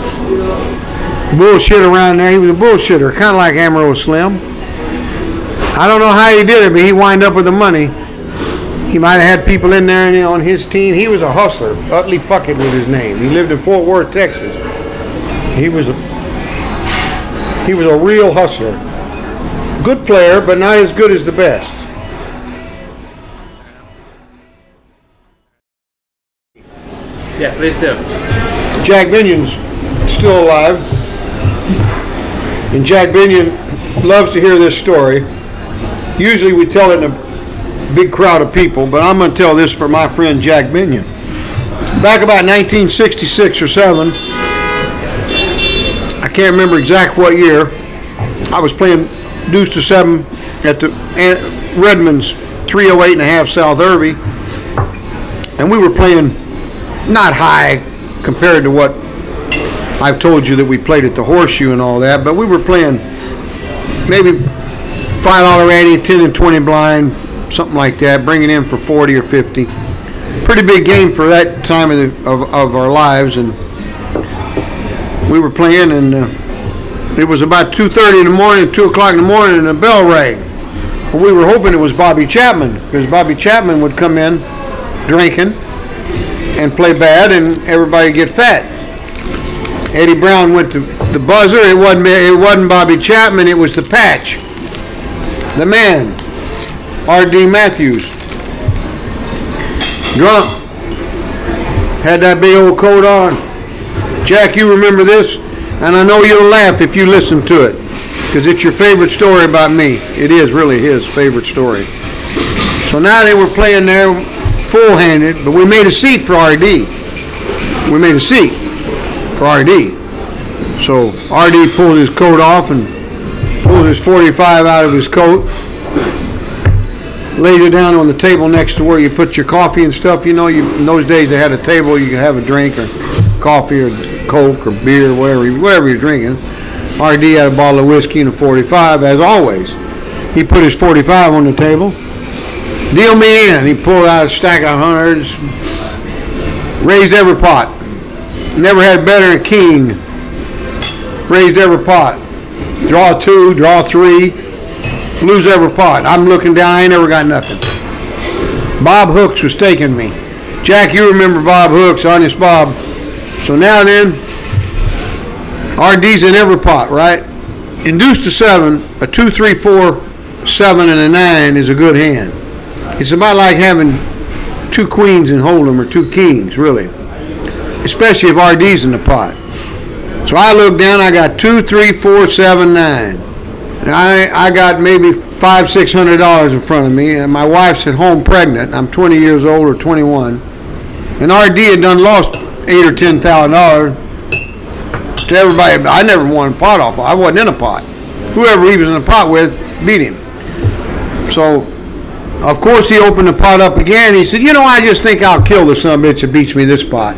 Bullshit around there. He was a bullshitter, kind of like Amarillo Slim. I don't know how he did it, but he wound up with the money. He might have had people in there and on his team. He was a hustler. Utley Puckett was his name. He lived in Fort Worth, Texas. He was a he was a real hustler. Good player, but not as good as the best. Yeah, please do. Jack Binion's still alive. And Jack Binion loves to hear this story. Usually we tell it in a big crowd of people, but I'm going to tell this for my friend Jack Binion. Back about nineteen sixty-six or seven, I can't remember exact what year, I was playing deuce to seven at the uh, Redmond's three oh eight and a half South Irving, and we were playing not high compared to what I've told you that we played at the Horseshoe and all that, but we were playing maybe five dollar ante, ten and twenty blind, something like that, bringing in for forty or fifty. Pretty big game for that time of, the, of, of our lives, and we were playing, and uh, it was about two thirty in the morning, two o'clock in the morning, and the bell rang. Well, we were hoping it was Bobby Chapman, because Bobby Chapman would come in drinking and play bad, and everybody get fat. Eddie Brown went to the buzzer. It wasn't it wasn't Bobby Chapman. It was the patch, the man, R D Matthews, drunk, had that big old coat on. Jack, you remember this, and I know you'll laugh if you listen to it, because it's your favorite story about me. It is really his favorite story. So now they were playing there full-handed, but we made a seat for R D. We made a seat for R D. So R D pulled his coat off and pulled his forty-five out of his coat, laid it down on the table next to where you put your coffee and stuff. You know, you, in those days they had a table you could have a drink or coffee or Coke or beer, whatever, whatever you're drinking. R D had a bottle of whiskey and a forty-five, as always. He put his forty-five on the table. Deal me in. He pulled out a stack of hundreds, raised every pot. Never had better than king. Raised every pot. Draw two, draw three, lose every pot. I'm looking down, I ain't never got nothing. Bob Hooks was taking me. Jack, you remember Bob Hooks, Honest Bob. So now then, R D's in every pot, right? In deuce to seven, a two, three, four, seven, and a nine is a good hand. It's about like having two queens in hold'em or two kings, really. Especially if R D's in the pot. So I look down, I got two, three, four, seven, nine. And I, I got maybe five, six hundred dollars in front of me, and my wife's at home pregnant. I'm twenty years old or twenty-one. And R D had done lost eight or ten thousand dollars to everybody. I never won a pot off. I wasn't in a pot. Whoever he was in a pot with beat him. So, of course, he opened the pot up again. He said, you know, I just think I'll kill the son of a bitch that beats me this pot.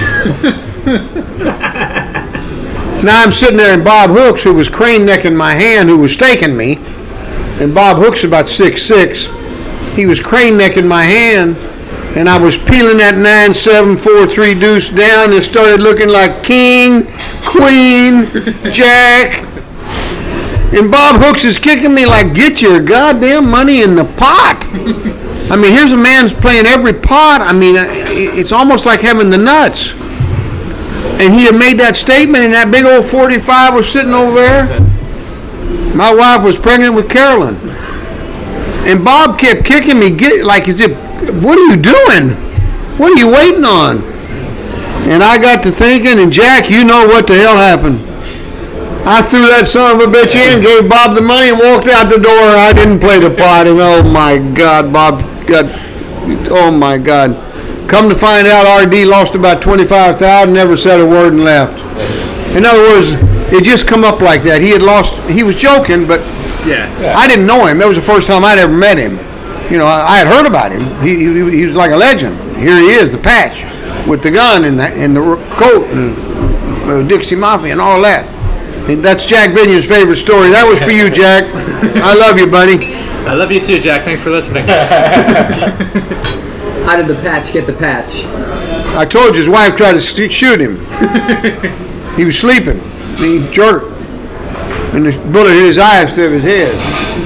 Now I'm sitting there, and Bob Hooks, who was crane necking my hand, who was staking me, and Bob Hooks about six six, he was crane necking my hand, and I was peeling that nine seven four three deuce down, and started looking like king, queen, jack. And Bob Hooks is kicking me like, get your goddamn money in the pot. I mean, here's a man playing every pot. I mean, it's almost like having the nuts. And he had made that statement, and that big old forty-five was sitting over there. My wife was pregnant with Carolyn. And Bob kept kicking me, get, like as if, what are you doing? What are you waiting on? And I got to thinking, and Jack, you know what the hell happened. I threw that son of a bitch in, gave Bob the money, and walked out the door. I didn't play the pot, and oh my God, Bob got, oh my God. Come to find out, R D lost about twenty-five thousand dollars, never said a word and left. In other words, it just come up like that. He had lost, he was joking, but Yeah. I didn't know him. That was the first time I'd ever met him. You know, I, I had heard about him. He, he he was like a legend. Here he is, the patch, with the gun and the, and the coat and uh, Dixie Mafia and all that. And that's Jack Binion's favorite story. That was for you, Jack. I love you, buddy. I love you too, Jack. Thanks for listening. How did the patch get the patch? I told you his wife tried to st- shoot him. He was sleeping. He jerked. And the bullet hit his eye instead of his head.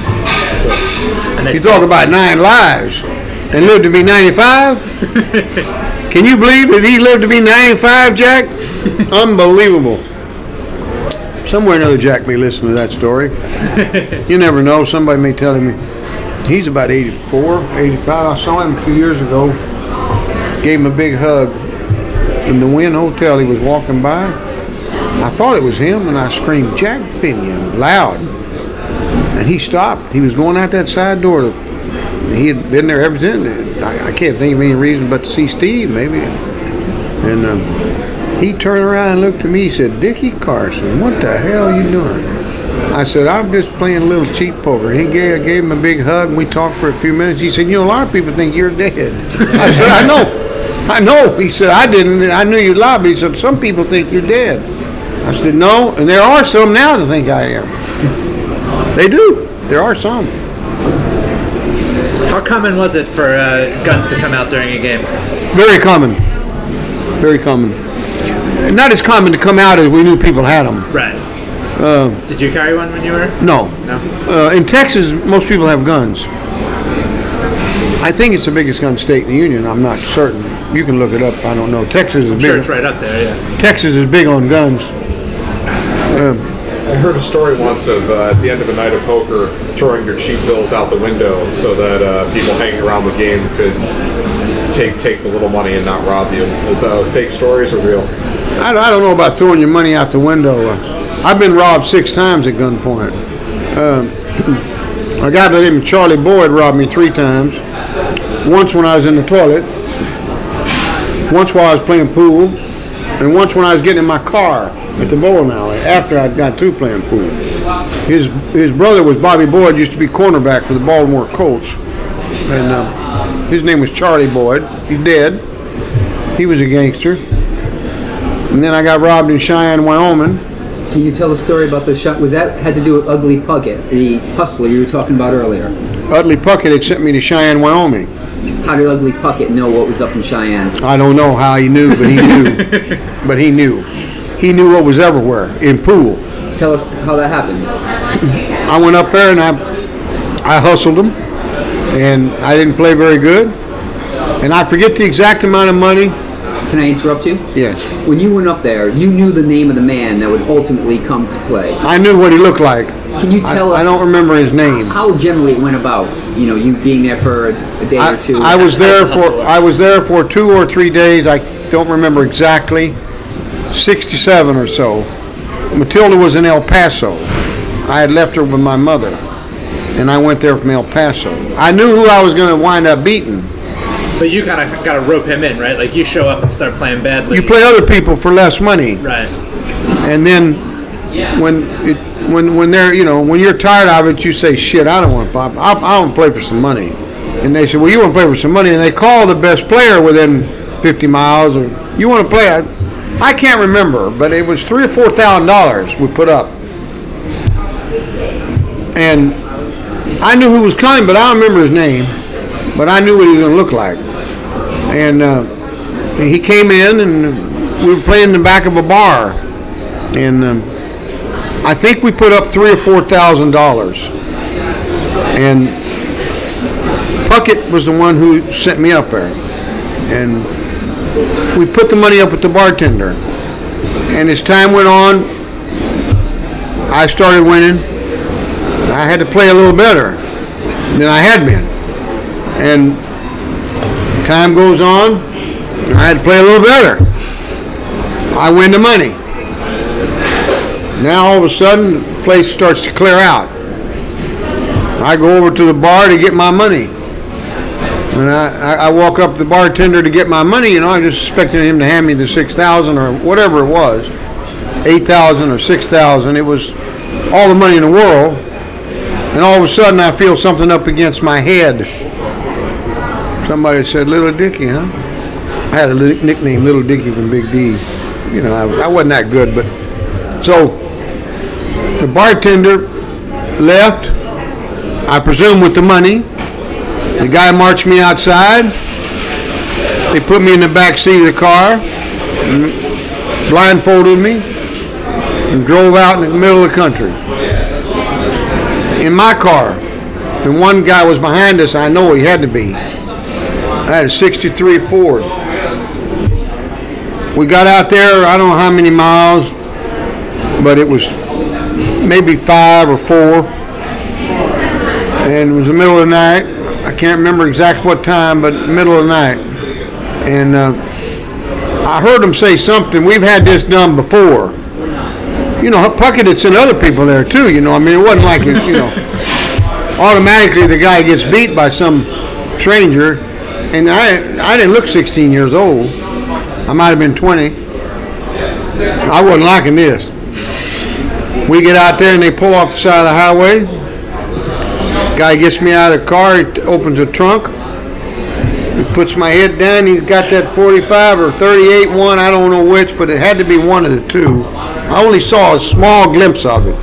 You talk about nine lives and lived to be ninety-five? Can you believe that he lived to be ninety-five, Jack? Unbelievable. Somewhere or another, Jack may listen to that story. You never know. Somebody may tell him he's about eighty-four, eighty-five. I saw him a few years ago. Gave him a big hug. In the Wynn Hotel, he was walking by. I thought it was him, and I screamed, Jack Binion, loud. And he stopped. He was going out that side door. To, he had been there ever since. I, I can't think of any reason but to see Steve, maybe. And um, he turned around and looked at me. He said, Dickie Carson, what the hell are you doing? I said, I'm just playing a little cheap poker. He gave, gave him a big hug, and we talked for a few minutes. He said, you know, a lot of people think you're dead. I said, I know. I know. He said, I didn't. I knew you lied, but he said, some people think you're dead. I said, no, and there are some now that think I am. They do. There are some. How common was it for uh, guns to come out during a game? Very common. Very common. Not as common to come out as we knew people had them. Right. Uh, Did you carry one when you were? no. No. Uh, in Texas, most people have guns. I think it's the biggest gun state in the union. I'm not certain. You can look it up. I don't know. Texas is I'm big. sure it's right up there, yeah. Texas is big on guns. Uh, I heard a story once of uh, at the end of a night of poker throwing your cheap bills out the window so that uh, people hanging around the game could take take the little money and not rob you. Is that fake stories or real? I, I don't know about throwing your money out the window. Uh, I've been robbed six times at gunpoint. Uh, a guy by the name of Charlie Boyd robbed me three times. Once when I was in the toilet, once while I was playing pool, and once when I was getting in my car at the bowling alley after I got through playing pool. His his brother was Bobby Boyd, used to be cornerback for the Baltimore Colts, and uh, his name was Charlie Boyd. He's dead. He was a gangster. And then I got robbed in Cheyenne, Wyoming. Can you tell a story about the shot? Was that had to do with Ugly Puckett, the hustler you were talking about earlier? Ugly Puckett had sent me to Cheyenne, Wyoming. How did Ugly Puckett know what was up in Cheyenne? I don't know how he knew, but he knew. But he knew. He knew what was everywhere in pool. Tell us how that happened. I went up there and I, I hustled him, and I didn't play very good. And I forget the exact amount of money. Can I interrupt you? Yes. When you went up there, you knew the name of the man that would ultimately come to play. I knew what he looked like. Can you tell I, us? I don't remember his name. How generally it went about. You know, you being there for a, a day I, or two. I was there for I was there for two or three days. I don't remember exactly. sixty-seven or so. Matilda was in El Paso. I had left her with my mother, and I went there from El Paso. I knew who I was going to wind up beating. But you kind of got to rope him in, right? Like you show up and start playing badly. You play other people for less money, Right. and then when it, when when they're you know when you're tired of it, you say, "Shit, I don't want to pop. I, I want to play for some money." And they say, "Well, you want to play for some money?" And they call the best player within fifty miles, or you want to play. I, I can't remember, but it was three or four thousand dollars we put up, and I knew who was coming, but I don't remember his name. But I knew what he was going to look like, and uh, he came in, and we were playing in the back of a bar, and um, I think we put up three or four thousand dollars, and Puckett was the one who sent me up there, and we put the money up with the bartender, and as time went on, I started winning. I had to play a little better than I had been, and time goes on, I had to play a little better. I win the money. Now all of a sudden, the place starts to clear out. I go over to the bar to get my money. When I, I, I walk up to the bartender to get my money, you know, I'm just expecting him to hand me the six thousand or whatever it was, eight thousand or six thousand. It was all the money in the world, and all of a sudden I feel something up against my head. Somebody said, "Little Dickie, huh?" I had a li- nickname, Little Dickie from Big D. You know, I, I wasn't that good, but so the bartender left. I presume with the money. The guy marched me outside. They put me in the back seat of the car, blindfolded me, and drove out in the middle of the country. In my car, and one guy was behind us. I know he had to be. I had a sixty-three Ford. We got out there, I don't know how many miles, but it was maybe five or four, and it was the middle of the night. I can't remember exactly what time, but middle of the night. And uh, I heard him say something. We've had this done before. You know, Puckett had sent other people there too. You know, I mean, it wasn't like it. You know, automatically the guy gets beat by some stranger. And I, I didn't look sixteen years old. I might have been twenty. I wasn't liking this. We get out there and they pull off the side of the highway. Guy gets me out of the car, he opens the trunk, he puts my head down, he's got that forty-five or thirty-eight one, I don't know which, but it had to be one of the two. I only saw a small glimpse of it.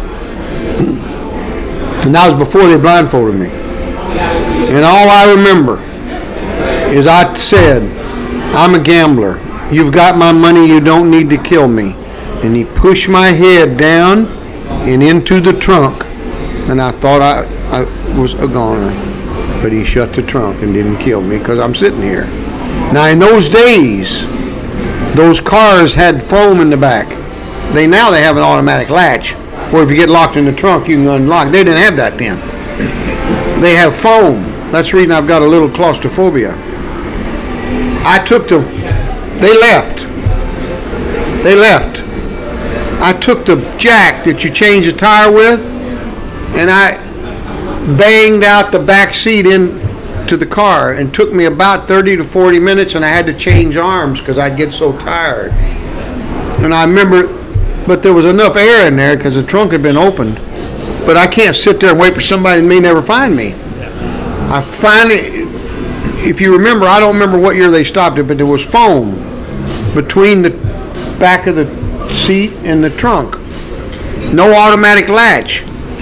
And that was before they blindfolded me. And all I remember is I said, I'm a gambler. You've got my money, you don't need to kill me. And he pushed my head down and into the trunk. And I thought I, I was a goner. But he shut the trunk and didn't kill me because I'm sitting here. Now in those days, those cars had foam in the back. They now they have an automatic latch, where if you get locked in the trunk, you can unlock. They didn't have that then. They have foam. That's the reason I've got a little claustrophobia. I took the, they left. They left. I took the jack that you change the tire with, and I banged out the back seat into the car, and took me about thirty to forty minutes, and I had to change arms because I'd get so tired. And I remember, but there was enough air in there because the trunk had been opened. But I can't sit there and wait for somebody that may never find me. I finally, if you remember, I don't remember what year they stopped it, but there was foam between the back of the seat and the trunk. No automatic latch.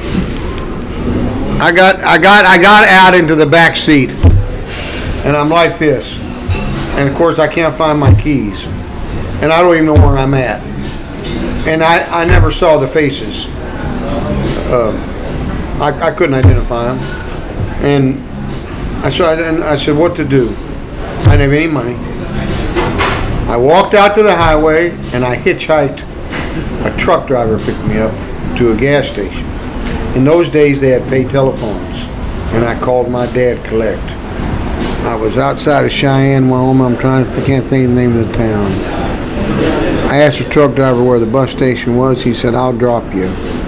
I got, I got, I got out into the back seat, and I'm like this. And of course, I can't find my keys, and I don't even know where I'm at. And I, I never saw the faces. Uh, I, I couldn't identify them. And I said, and I said, what to do? I didn't have any money. I walked out to the highway and I hitchhiked. A truck driver picked me up to a gas station. In those days they had paid telephones, and I called my dad collect. I was outside of Cheyenne, Wyoming. I'm trying to, I can't think of the name of the town. I asked the truck driver where the bus station was. He said, I'll drop you.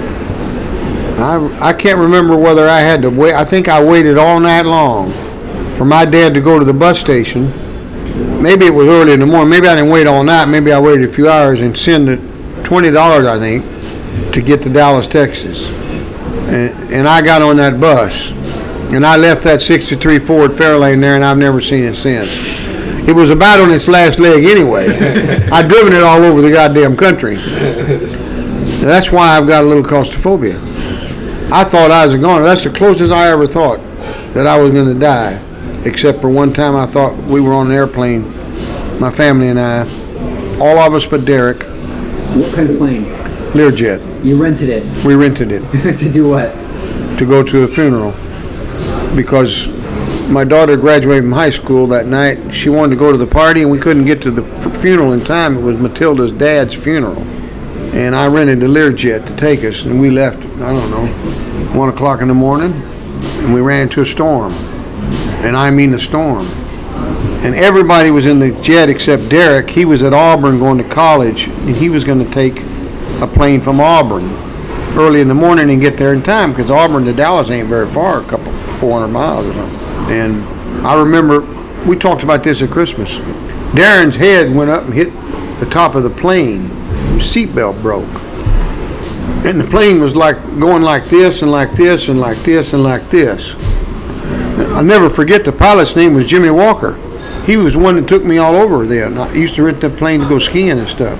I, I can't remember whether I had to wait. I think I waited all night long for my dad to go to the bus station. Maybe it was early in the morning. Maybe I didn't wait all night. Maybe I waited a few hours and sent it twenty dollars, I think, to get to Dallas, Texas. And, and I got on that bus. And I left that sixty-three Ford Fairlane there, and I've never seen it since. It was about on its last leg anyway. I'd driven it all over the goddamn country. That's why I've got a little claustrophobia. I thought I was a goner. That's the closest I ever thought that I was going to die. Except for one time I thought we were on an airplane, my family and I, all of us but Derek. What kind of plane? Learjet. You rented it? We rented it. To do what? To go to a funeral. Because my daughter graduated from high school that night. She wanted to go to the party, and we couldn't get to the f- funeral in time. It was Matilda's dad's funeral. And I rented the Learjet to take us, and we left, I don't know, one o'clock in the morning, and we ran into a storm. And I mean a storm. And everybody was in the jet except Derek. He was at Auburn going to college, and he was going to take a plane from Auburn early in the morning and get there in time, because Auburn to Dallas ain't very far, a couple, four hundred miles or something. And I remember, we talked about this at Christmas. Darren's head went up and hit the top of the plane. The seatbelt broke. And the plane was like going like this and like this and like this and like this. I'll never forget, the pilot's name was Jimmy Walker. He was the one that took me all over then. I used to rent the plane to go skiing and stuff.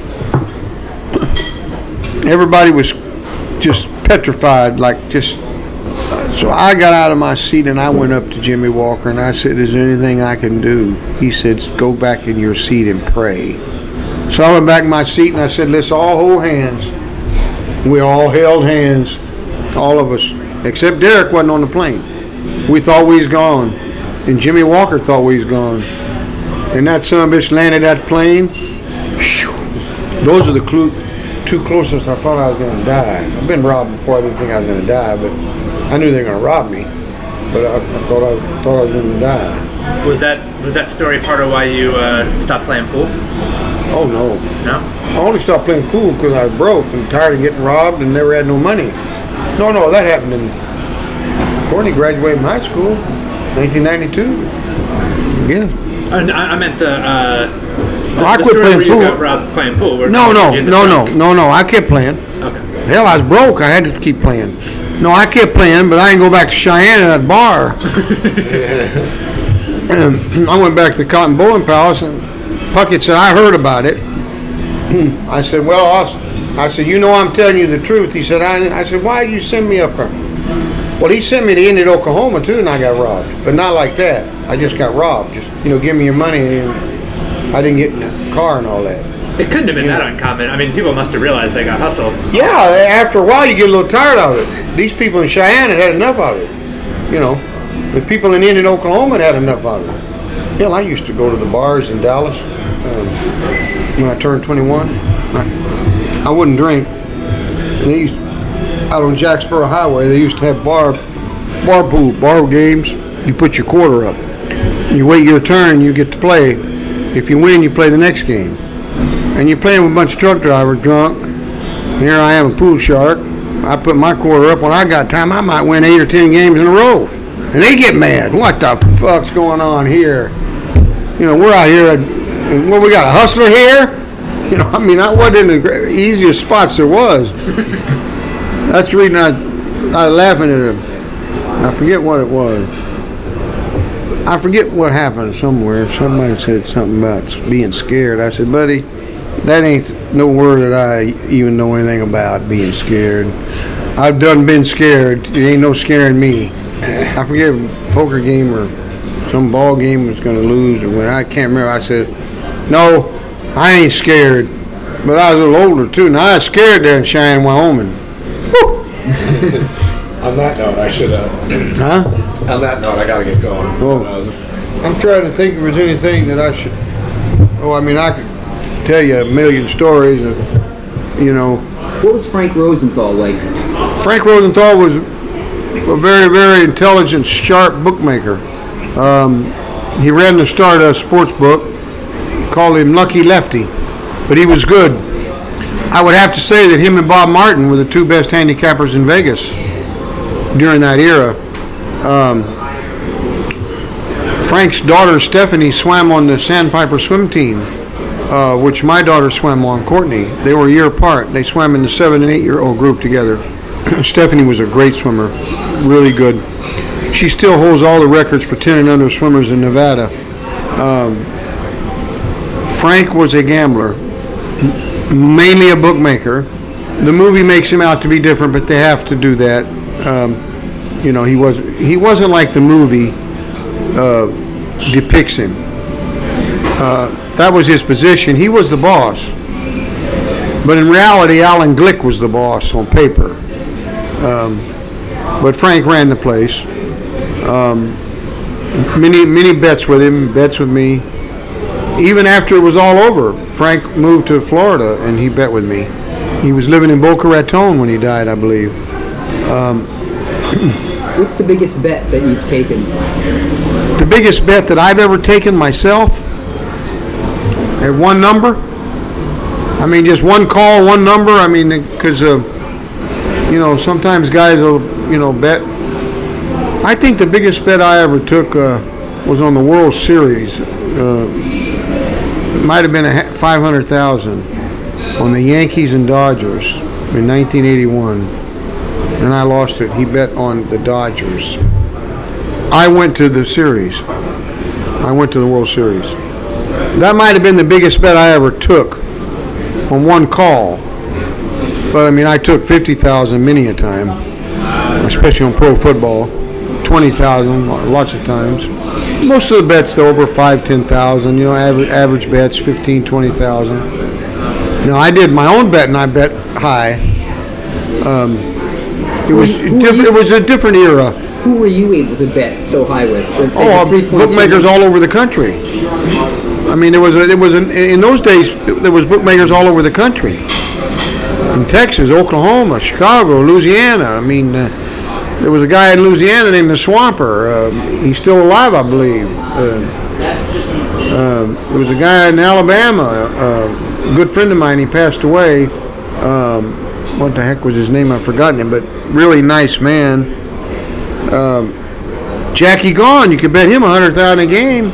Everybody was just petrified, like just... So I got out of my seat and I went up to Jimmy Walker and I said, is there anything I can do? He said, go back in your seat and pray. So I went back in my seat and I said, let's all hold hands. We all held hands, all of us, except Derek wasn't on the plane. We thought we was gone, and Jimmy Walker thought we was gone. And that son of a bitch landed that plane. Whew. Those are the clu- two closest I thought I was going to die. I've been robbed before. I didn't think I was going to die, but I knew they were going to rob me. But I, I thought I thought I was going to die. Was that was that story part of why you uh, stopped playing pool? Oh no. No. I only stopped playing pool because I was broke and tired of getting robbed and never had no money. No, no, that happened in. Courtney graduated from high school, nineteen ninety-two. Yeah. Uh, I meant the. Uh, the oh, I the quit story playing where pool. You got robbed playing pool. Where No, no, you no, no, no, no. I kept playing. Okay. Hell, I was broke. I had to keep playing. No, I kept playing, but I didn't go back to Cheyenne at that bar. And I went back to the Cotton Bowling Palace, and Puckett said, I heard about it. I said, well, I'll, I said, you know I'm telling you the truth. He said, I, I said, why did you send me up there? Well, he sent me to Indian, Oklahoma, too, and I got robbed. But not like that. I just got robbed. Just, you know, give me your money, and I didn't get in the car and all that. It couldn't have been that uncommon. I mean, people must have realized they got hustled. Yeah, after a while you get a little tired of it. These people in Cheyenne had had enough of it. You know, the people in Indian, Oklahoma had had enough of it. Hell, I used to go to the bars in Dallas um, when I turned twenty-one. I, I wouldn't drink. They used, out on Jacksboro Highway, they used to have bar, bar pool, bar games. You put your quarter up. You wait your turn, you get to play. If you win, you play the next game. And you're playing with a bunch of truck drivers drunk. Here I am, a pool shark. I put my quarter up. When I got time, I might win eight or ten games in a row. And they get mad. What the fuck's going on here? You know, we're out here. At, well, we got a hustler here. You know, I mean, I wasn't in the easiest spots there was. That's the reason I, I was laughing at him. I forget what it was. I forget what happened somewhere. Somebody said something about being scared. I said, buddy, that ain't no word that I even know anything about, being scared. I've done been scared. It ain't no scaring me. I forget a poker game or some ball game was going to lose or when. I can't remember. I said, no, I ain't scared. But I was a little older, too. Now, I was scared there in Cheyenne, Wyoming. Woo! On that note, I should have. Huh? On that note, I got to get going. Oh. I'm trying to think if there's anything that I should. Oh, I mean, I could tell you a million stories of, you know. What was Frank Rosenthal like? Frank Rosenthal was a very, very intelligent, sharp bookmaker. Um, he ran the Stardust sports book. He called him Lucky Lefty, but he was good. I would have to say that him and Bob Martin were the two best handicappers in Vegas during that era. Um, Frank's daughter Stephanie swam on the Sandpiper swim team, uh, which my daughter swam on, Courtney. They were a year apart. They swam in the seven and eight year old group together. Stephanie was a great swimmer, really good. She still holds all the records for ten and under swimmers in Nevada. Um, Frank was a gambler, mainly a bookmaker. The movie makes him out to be different, but they have to do that. Um, you know, he was he wasn't like the movie uh, depicts him. Uh, that was his position. He was the boss. But in reality, Alan Glick was the boss on paper. Um, but Frank ran the place. Um, many many bets with him, bets with me. Even after it was all over, Frank moved to Florida and he bet with me. He was living in Boca Raton when he died, I believe. Um, What's the biggest bet that you've taken? The biggest bet that I've ever taken myself at one number. I mean, just one call, one number. I mean, because uh, you know, sometimes guys will, you know, bet. I think the biggest bet I ever took uh, was on the World Series. Uh, it might have been a five hundred thousand on the Yankees and Dodgers in nineteen eighty-one, and I lost it. He bet on the Dodgers. I went to the series. I went to the World Series. That might have been the biggest bet I ever took on one call. But I mean, I took fifty thousand many a time, especially on pro football. twenty thousand lots of times. Most of the bets though were five, ten thousand. You know, average average bets fifteen, twenty thousand. Now I did my own bet, and I bet high. Um, it was different. It was a different era. Who were you able to bet so high with? Let's say Oh, the three point two bookmakers all over the country. I mean, there was a, there was an, in those days there was bookmakers all over the country. In Texas, Oklahoma, Chicago, Louisiana. I mean, uh, there was a guy in Louisiana named the Swamper. Uh, he's still alive, I believe. Uh, uh, there was a guy in Alabama, uh, a good friend of mine. He passed away. Um, what the heck was his name? I've forgotten him, but really nice man. Um, Jackie Gone, you could bet him a hundred thousand a game.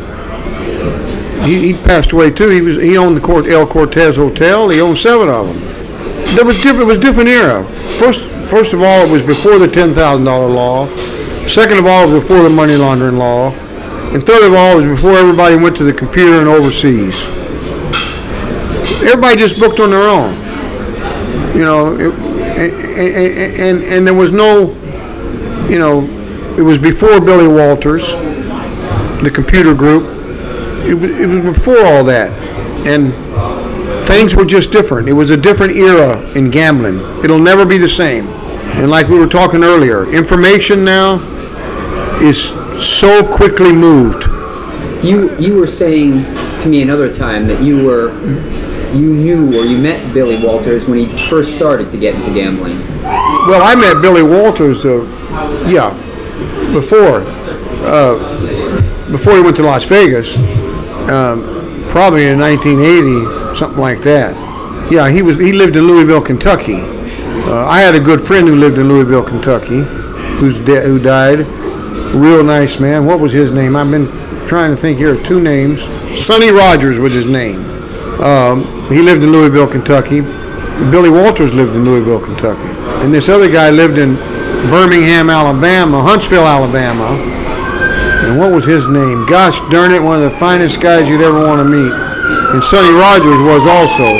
He, he passed away too. He was he owned the Cort, El Cortez Hotel. He owned seven of them. there was different. It was a different era. First, first of all, it was before the ten thousand dollar law. Second of all, it was before the money laundering law. And third of all, it was before everybody went to the computer and overseas. Everybody just booked on their own. You know, it, and, and and there was no, you know, it was before Billy Walters, the computer group. It was, it was before all that, and things were just different. It was a different era in gambling. It'll never be the same. And like we were talking earlier, information now is so quickly moved. You you were saying to me another time that you were you knew or you met Billy Walters when he first started to get into gambling. Well, I met Billy Walters, uh, yeah, before uh, before he went to Las Vegas, um, probably in nineteen eighty, something like that. Yeah, he was he lived in Louisville, Kentucky. Uh, I had a good friend who lived in Louisville, Kentucky, who's de- who died. Real nice man. What was his name? I've been trying to think here of two names. Sonny Rogers was his name. Um, he lived in Louisville, Kentucky. Billy Walters lived in Louisville, Kentucky. And this other guy lived in Birmingham, Alabama, Huntsville, Alabama. And what was his name? Gosh darn it, one of the finest guys you'd ever want to meet. And Sonny Rogers was also.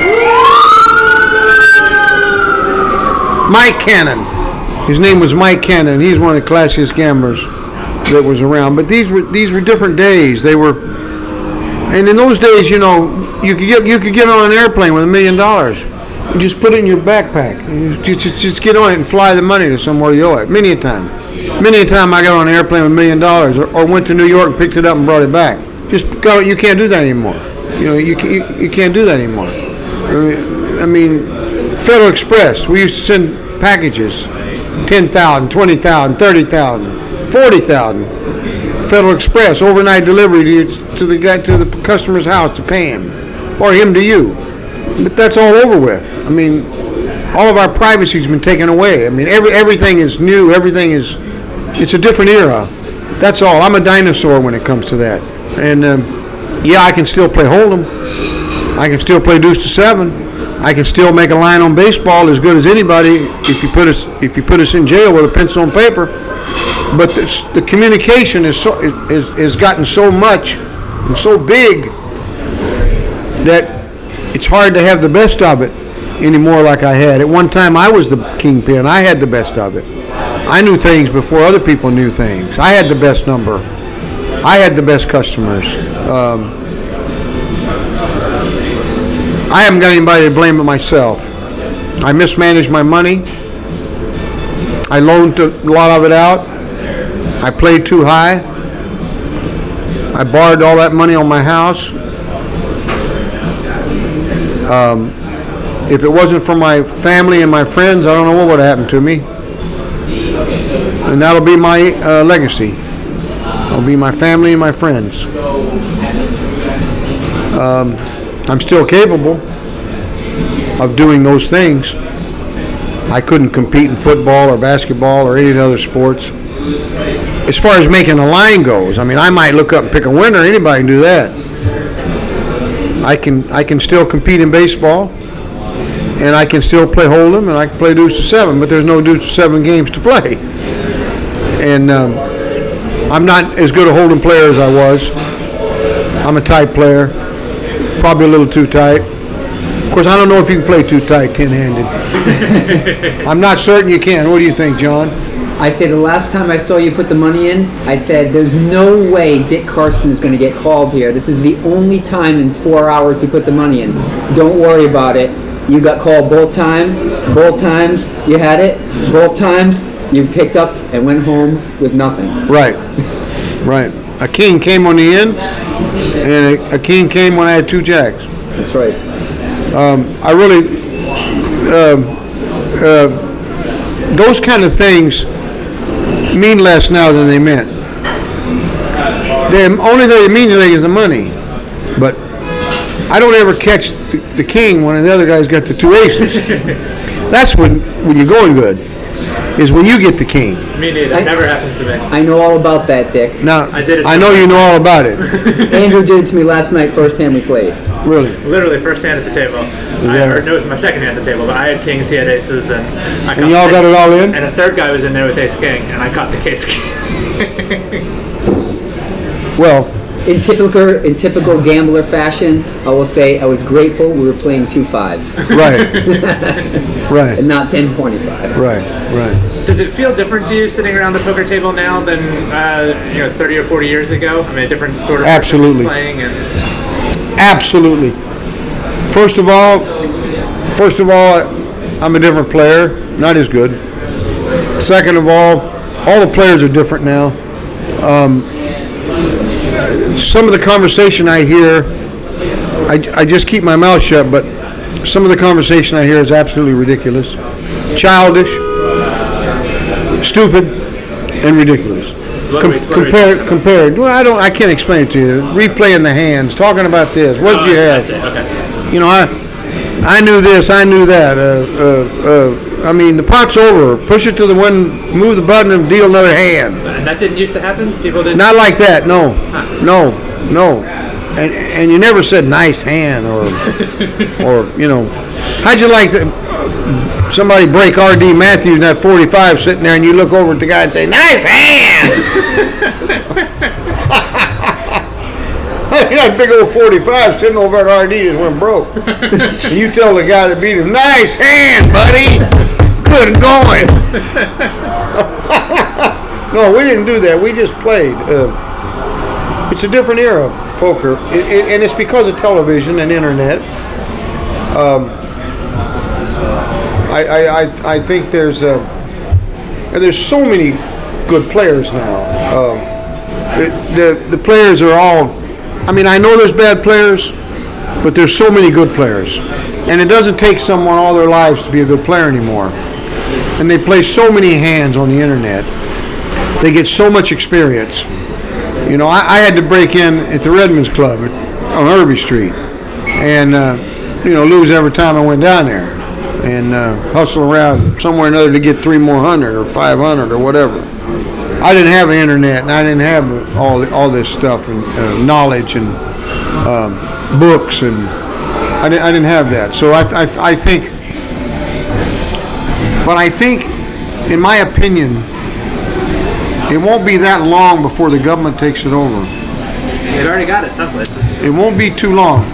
Mike Cannon. His name was Mike Cannon. He's one of the classiest gamblers that was around. But these were these were different days. They were, and in those days, you know, you could get you could get on an airplane with a million dollars. You just put it in your backpack. You just, just just get on it and fly the money to somewhere you owe it. Many a time, many a time I got on an airplane with a million dollars, or, or went to New York and picked it up and brought it back. Just go. You can't do that anymore. You know, you you, you can't do that anymore. I mean, Federal Express. We used to send packages. ten thousand, twenty thousand, thirty thousand, forty thousand. Federal Express, overnight delivery to, to the guy to the customer's house to pay him, or him to you. But that's all over with. I mean, all of our privacy's been taken away. I mean, every everything is new. Everything is, it's a different era. That's all. I'm a dinosaur when it comes to that. And um, yeah, I can still play Hold'em. I can still play Deuce to Seven. I can still make a line on baseball as good as anybody if you put us if you put us in jail with a pencil and paper. But the, the communication is so is has gotten so much and so big that it's hard to have the best of it anymore like I had. At one time, I was the kingpin. I had the best of it. I knew things before other people knew things. I had the best number. I had the best customers. Um, I haven't got anybody to blame but myself. I mismanaged my money. I loaned a lot of it out. I played too high. I borrowed all that money on my house. Um, if it wasn't for my family and my friends, I don't know what would have happened to me. And that'll be my uh, legacy. It'll be my family and my friends. Um, I'm still capable of doing those things. I couldn't compete in football or basketball or any of the other sports. As far as making a line goes, I mean, I might look up and pick a winner. Anybody can do that. I can I can still compete in baseball, and I can still play Hold'em, and I can play Deuce to Seven, but there's no Deuce to Seven games to play. And um, I'm not as good a Hold'em player as I was. I'm a tight player. Probably a little too tight. Of course, I don't know if you can play too tight, ten-handed. I'm not certain you can. What do you think, John? I say the last time I saw you put the money in, I said, there's no way Dick Carson is going to get called here. This is the only time in four hours he put the money in. Don't worry about it. You got called both times. Both times you had it. Both times you picked up and went home with nothing. Right. Right. A king came on the end, and a, a king came when I had two jacks. That's right. Um, I really, uh, uh, those kind of things mean less now than they meant. The only thing that means anything is the money. But I don't ever catch the, the king when the other guy's got the two aces. That's when, when you're going good, is when you get the king. Me neither. It never happens to me. I know all about that, Dick. Now, I did it I know you know all about it. Andrew did it to me last night, first time we played. Really? Literally first hand at the table. I, Yeah. or no, it was my second hand at the table, but I had kings, he had aces, and I And y'all got it all in? And a third guy was in there with ace king, and I caught the case king. Well, In typical in typical gambler fashion, I will say I was grateful we were playing two five right. right. and not ten twenty-five. Right. Right. Does it feel different to you sitting around the poker table now than uh, you know thirty or forty years ago? I mean, a different sort of person Absolutely. who's playing and Absolutely. First of all, first of all, I'm a different player, not as good. Second of all, all the players are different now. Um, some of the conversation I hear, I, I just keep my mouth shut, but some of the conversation I hear is absolutely ridiculous, childish, stupid, and ridiculous. What Com- are we- what are we compared, talking about? compared. Well, I don't. I can't explain it to you. Replaying the hands, talking about this. What did Oh, you I have? see, okay. You know, I, I knew this. I knew that. Uh, uh, uh, I mean, the pot's over. Push it to the one. Move the button and deal another hand. And that didn't used to happen? People didn't? Not like that. No, no, no. And and you never said nice hand or or you know, how'd you like to? Somebody break R D Matthews in that forty-five sitting there, and you look over at the guy and say, "Nice hand." That big old forty-five sitting over at R D just went broke. And you tell the guy that beat him, "Nice hand, buddy. Good going." No, we didn't do that. We just played. Uh, it's a different era of poker, it, it, and it's because of television and internet. Um, I, I, I, I think there's uh, there's so many good players now. Um, the, the the players are all. I mean, I know there's bad players, but there's so many good players, and it doesn't take someone all their lives to be a good player anymore. And they play so many hands on the internet. They get so much experience. You know, I, I had to break in at the Redmonds Club at, on Irby Street, and uh, you know, lose every time I went down there, and uh, hustle around somewhere or another to get three more hundred or five hundred or whatever. I didn't have the internet, and I didn't have all all this stuff and uh, knowledge and um, books, and I didn't, I didn't have that. So I, I I think, but I think, in my opinion, it won't be that long before the government takes it over. They've already got it some places. It won't be too long.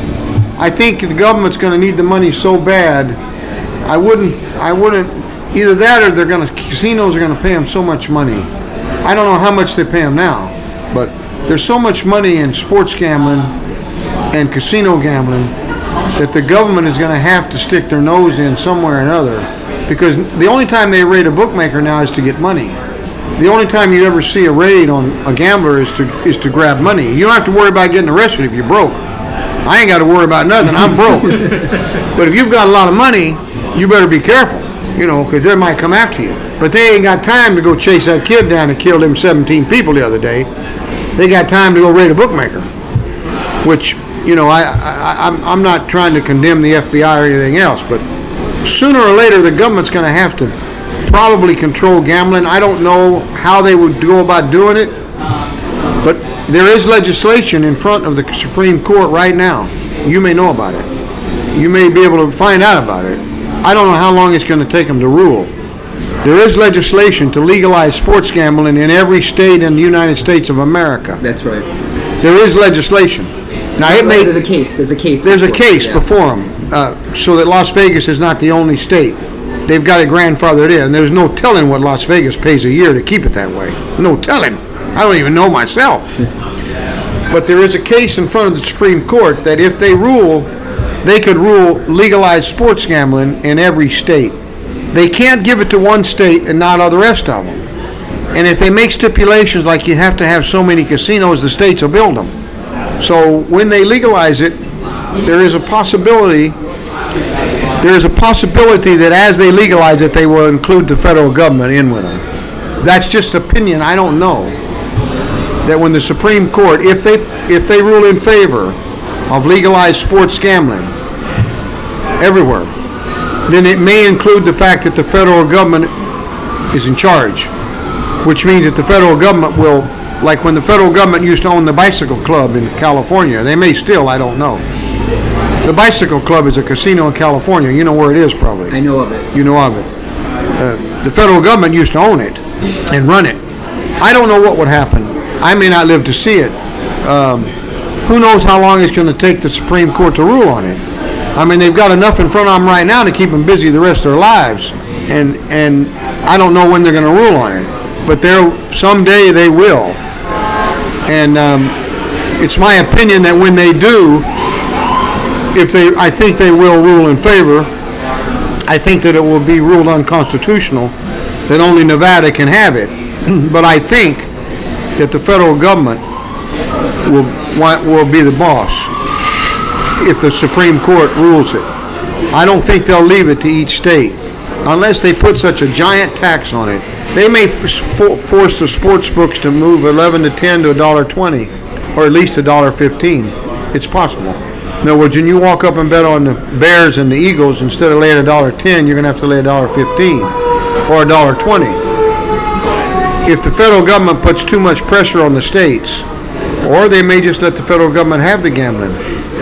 I think the government's going to need the money so bad. I wouldn't. I wouldn't. Either that, or they're going to. Casinos are going to pay them so much money. I don't know how much they pay them now, but there's so much money in sports gambling and casino gambling that the government is going to have to stick their nose in somewhere or another, because the only time they raid a bookmaker now is to get money. The only time you ever see a raid on a gambler is to is to grab money. You don't have to worry about getting arrested if you're broke. I ain't got to worry about nothing. I'm broke. But if you've got a lot of money, you better be careful, you know, because they might come after you. But they ain't got time to go chase that kid down and kill them seventeen people the other day. They got time to go raid a bookmaker, which, you know, I, I, I'm, I'm not trying to condemn the F B I or anything else, but sooner or later the government's going to have to probably control gambling. I don't know how they would go about doing it, but there is legislation in front of the Supreme Court right now. You may know about it. You may be able to find out about it. I don't know how long it's going to take them to rule. There is legislation to legalize sports gambling in every state in the United States of America. That's right. There is legislation. Now it may There's a case. There's a case. there's a before, case yeah. before them, uh, so that Las Vegas is not the only state. They've got it grandfathered in, and there's no telling what Las Vegas pays a year to keep it that way. No telling. I don't even know myself. But there is a case in front of the Supreme Court that if they rule, they could rule legalized sports gambling in every state. They can't give it to one state and not all the rest of them. And if they make stipulations like you have to have so many casinos, the states will build them. So when they legalize it, there is a possibility there is a possibility that as they legalize it, they will include the federal government in with them. That's just opinion. I don't know. That when the Supreme Court, if they if they rule in favor of legalized sports gambling everywhere, then it may include the fact that the federal government is in charge, which means that the federal government will, like when the federal government used to own the bicycle club in California, they may still, I don't know. The Bicycle Club is a casino in California. You know where it is, probably. I know of it. You know of it. Uh, the federal government used to own it and run it. I don't know what would happen. I may not live to see it. Um, who knows how long it's going to take the Supreme Court to rule on it? I mean, they've got enough in front of them right now to keep them busy the rest of their lives, and and I don't know when they're going to rule on it, but they're someday they will. And um, it's my opinion that when they do, if they, I think they will rule in favor. I think that it will be ruled unconstitutional, that only Nevada can have it. But I think that the federal government will will be the boss if the Supreme Court rules it. I don't think they'll leave it to each state unless they put such a giant tax on it. They may f- force the sports books to move eleven to ten to a dollar twenty, or at least a dollar fifteen. It's possible. In other words, when you walk up and bet on the Bears and the Eagles, instead of laying a dollar ten, you're going to have to lay a dollar fifteen or a dollar twenty. If the federal government puts too much pressure on the states, or they may just let the federal government have the gambling.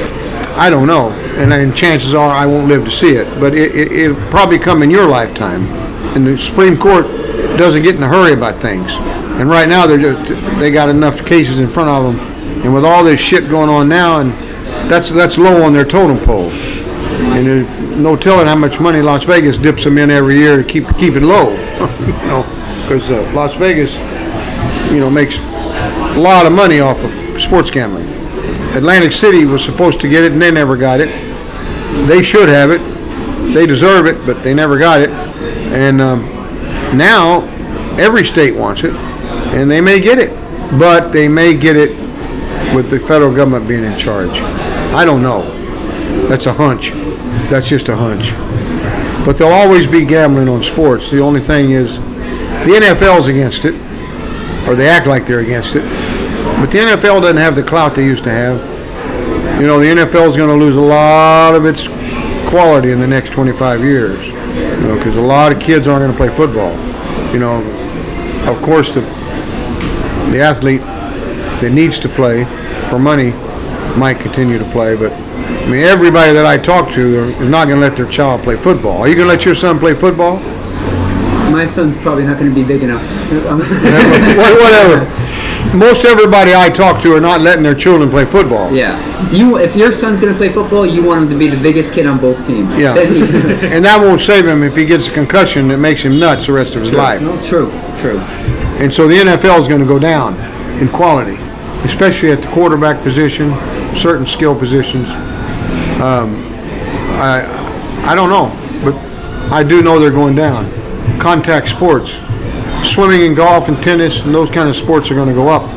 I don't know, and, and chances are I won't live to see it. But it, it, it'll probably come in your lifetime. And the Supreme Court doesn't get in a hurry about things. And right now they're just, they got enough cases in front of them, and with all this shit going on now, and that's that's low on their totem pole. And there's no telling how much money Las Vegas dips them in every year to keep keep it low. you know, because uh, Las Vegas, you know, makes a lot of money off of sports gambling. Atlantic City was supposed to get it, and they never got it. They should have it. They deserve it, but they never got it. And um, now every state wants it, and they may get it, but they may get it with the federal government being in charge. I don't know. That's a hunch. That's just a hunch. But there'll always be gambling on sports. The only thing is, the N F L's against it, or they act like they're against it. But the N F L doesn't have the clout they used to have. You know, the N F L is going to lose a lot of its quality in the next twenty-five years. You know, because a lot of kids aren't going to play football. You know, of course, the the athlete that needs to play for money might continue to play, but I mean, everybody that I talk to is not going to let their child play football. Are you going to let your son play football? My son's probably not going to be big enough. Whatever. Most everybody I talk to are not letting their children play football. Yeah. You, if your son's going to play football, you want him to be the biggest kid on both teams. Yeah. And that won't save him if he gets a concussion that makes him nuts the rest of his True. life. No, true, true. And so the N F L is going to go down in quality, especially at the quarterback position, certain skill positions. Um, I I don't know, but I do know they're going down. Contact sports, swimming and golf and tennis and those kind of sports are going to go up.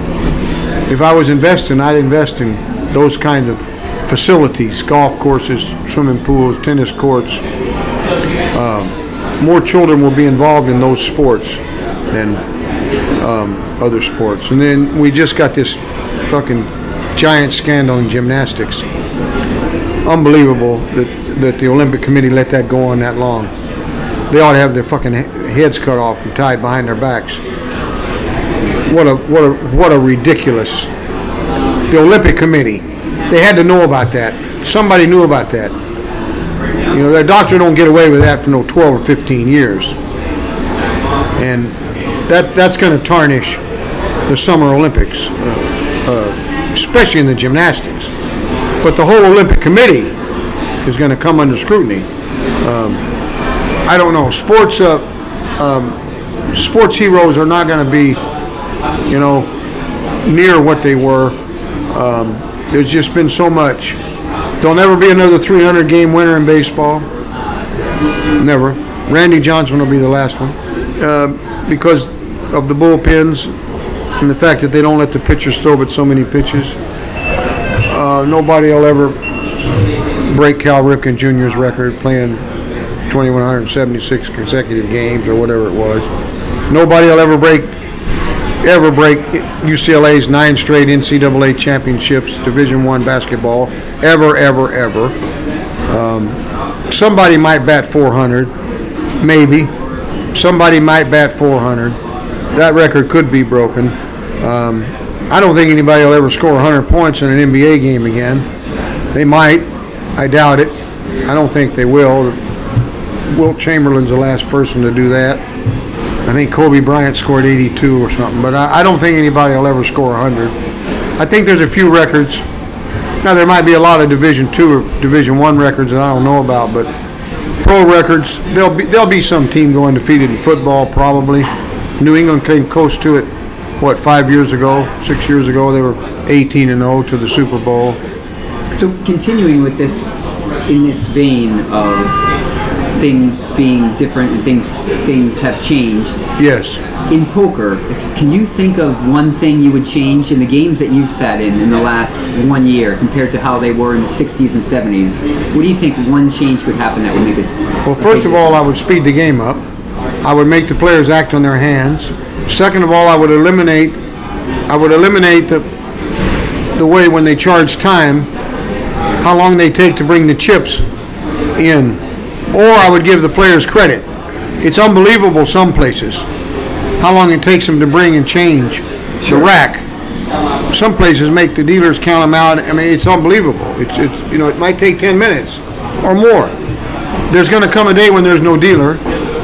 If I was investing, I'd invest in those kind of facilities, golf courses, swimming pools, tennis courts. Um, more children will be involved in those sports than um, other sports. And then we just got this fucking giant scandal in gymnastics. Unbelievable that, that the Olympic Committee let that go on that long. They ought to have their fucking heads cut off and tied behind their backs. What a what a what a ridiculous. The Olympic Committee, they had to know about that. Somebody knew about that. You know, their doctor don't get away with that for no twelve or fifteen years. And that that's going to tarnish the Summer Olympics, uh, uh, especially in the gymnastics. But the whole Olympic Committee is going to come under scrutiny. Um, I don't know. Sports, uh, um, sports heroes are not going to be, you know, near what they were. Um, there's just been so much. There'll never be another three hundred game winner in baseball. Never. Randy Johnson will be the last one uh, because of the bullpens and the fact that they don't let the pitchers throw but so many pitches. Uh, nobody will ever break Cal Ripken Junior's record playing two thousand one hundred seventy-six consecutive games or whatever it was. Nobody will ever break ever break U C L A's nine straight N C double A championships, Division One basketball, ever, ever, ever. Um, somebody might bat four hundred, maybe. Somebody might bat four hundred. That record could be broken. Um, I don't think anybody will ever score one hundred points in an N B A game again. They might. I doubt it. I don't think they will. Wilt Chamberlain's the last person to do that. I think Kobe Bryant scored eighty-two or something, but I, I don't think anybody will ever score one hundred. I think there's a few records. Now, there might be a lot of Division two or Division one records that I don't know about, but pro records, there'll be there'll be some team going undefeated in football, probably. New England came close to it, what, five years ago, six years ago. They were eighteen and oh to the Super Bowl. So continuing with this, in this vein of things being different and things things have changed. Yes. In poker, if, can you think of one thing you would change in the games that you've sat in in the last one year compared to how they were in the sixties and seventies? What do you think one change could happen that would make it? Well, first of all, I would speed the game up. I would make the players act on their hands. Second of all, I would eliminate I would eliminate the the way when they charge time, how long they take to bring the chips in. Or I would give the players credit. It's unbelievable some places how long it takes them to bring and change the rack. Some places make the dealers count them out. I mean, it's unbelievable. It's, it's you know, it might take ten minutes or more. There's going to come a day when there's no dealer.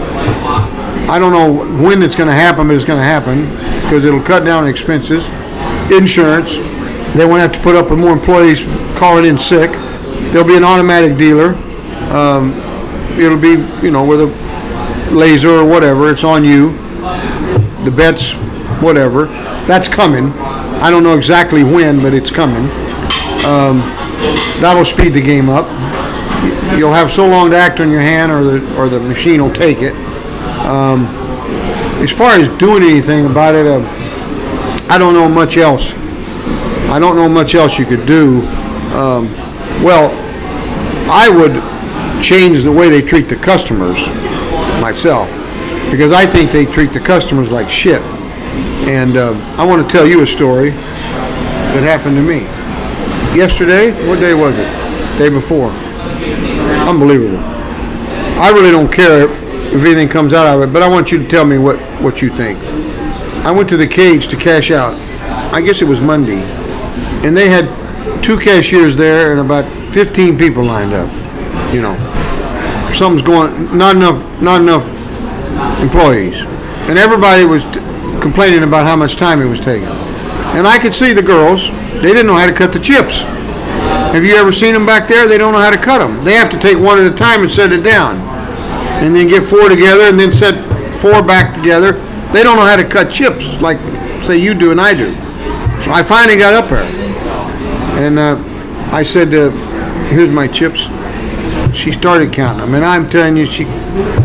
I don't know when it's going to happen, but it's going to happen because it'll cut down expenses, insurance. They won't have to put up with more employees calling in sick. There'll be an automatic dealer. Um, it'll be, you know, with a laser or whatever. It's on you. The bets, whatever. That's coming. I don't know exactly when, but it's coming. Um, that'll speed the game up. You'll have so long to act on your hand, or the or the machine will take it. Um, as far as doing anything about it, uh, I don't know much else. I don't know much else you could do. Um, well, I would change the way they treat the customers myself, because I think they treat the customers like shit. And uh, I want to tell you a story that happened to me. Yesterday, what day was it? Day before. Unbelievable. I really don't care if anything comes out of it, but I want you to tell me what, what you think. I went to the cage to cash out. I guess it was Monday. And they had two cashiers there and about fifteen people lined up. You know, something's going, not enough, not enough employees. And everybody was t- complaining about how much time it was taking. And I could see the girls, they didn't know how to cut the chips. Have you ever seen them back there? They don't know how to cut them. They have to take one at a time and set it down. And then get four together and then set four back together. They don't know how to cut chips like, say, you do and I do. So I finally got up there. And uh, I said, uh, here's my chips. She started counting them. And I'm telling you, she...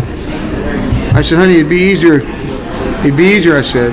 I said, honey, it'd be easier if... It'd be easier, I said.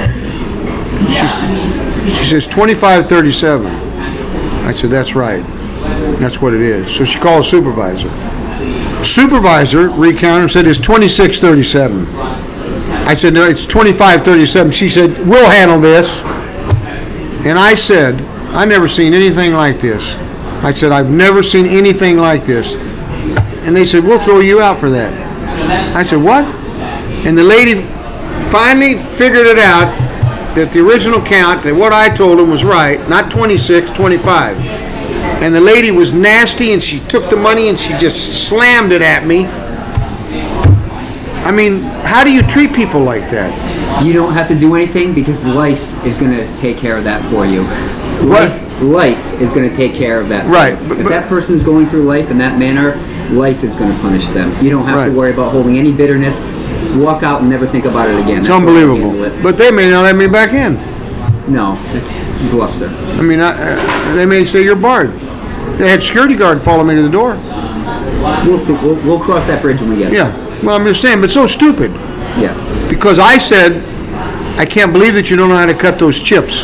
She, she says, twenty-five thirty-seven. I said, that's right. That's what it is. So she called a supervisor. Supervisor recounted and said, it's twenty-six thirty-seven. I said, no, it's twenty-five thirty-seven. She said, we'll handle this. And I said, I've never seen anything like this. I said, I've never seen anything like this. And they said, we'll throw you out for that. I said, what? And the lady finally figured it out that the original count, that what I told him was right, not twenty-six, twenty-five. And the lady was nasty, and she took the money and she just slammed it at me. I mean, how do you treat people like that? You don't have to do anything because life is going to take care of that for you. What? Life, life is going to take care of that for Right, you. but- if but- that person's going through life in that manner, life is going to punish them. You don't have Right. to worry about holding any bitterness. Walk out and never think about it again. It's That's the way I handle unbelievable. it. But they may not let me back in. No, it's bluster. I mean, I, uh, they may say you're barred. They had security guard follow me to the door. We'll see. We'll, we'll cross that bridge when we get Yeah. Well, I'm just saying, but so stupid. there. Yes. Because I said, I can't believe that you don't know how to cut those chips.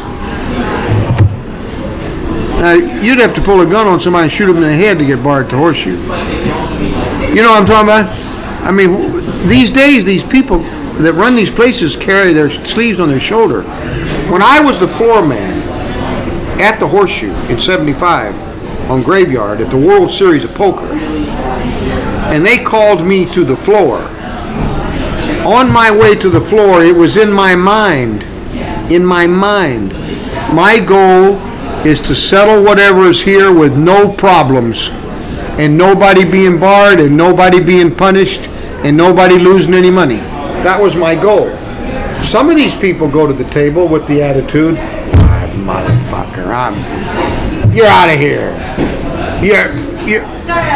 Now, you'd have to pull a gun on somebody and shoot them in the head to get barred to horseshoe. You know what I'm talking about? I mean, these days, these people that run these places carry their sleeves on their shoulder. When I was the floor man at the Horseshoe in seventy-five on Graveyard at the World Series of Poker, and they called me to the floor, on my way to the floor, it was in my mind, in my mind, my goal is to settle whatever is here with no problems. and nobody being barred and nobody being punished and nobody losing any money. That was my goal. Some of these people go to the table with the attitude, ah, motherfucker, I'm, you're out of here. You're, you're.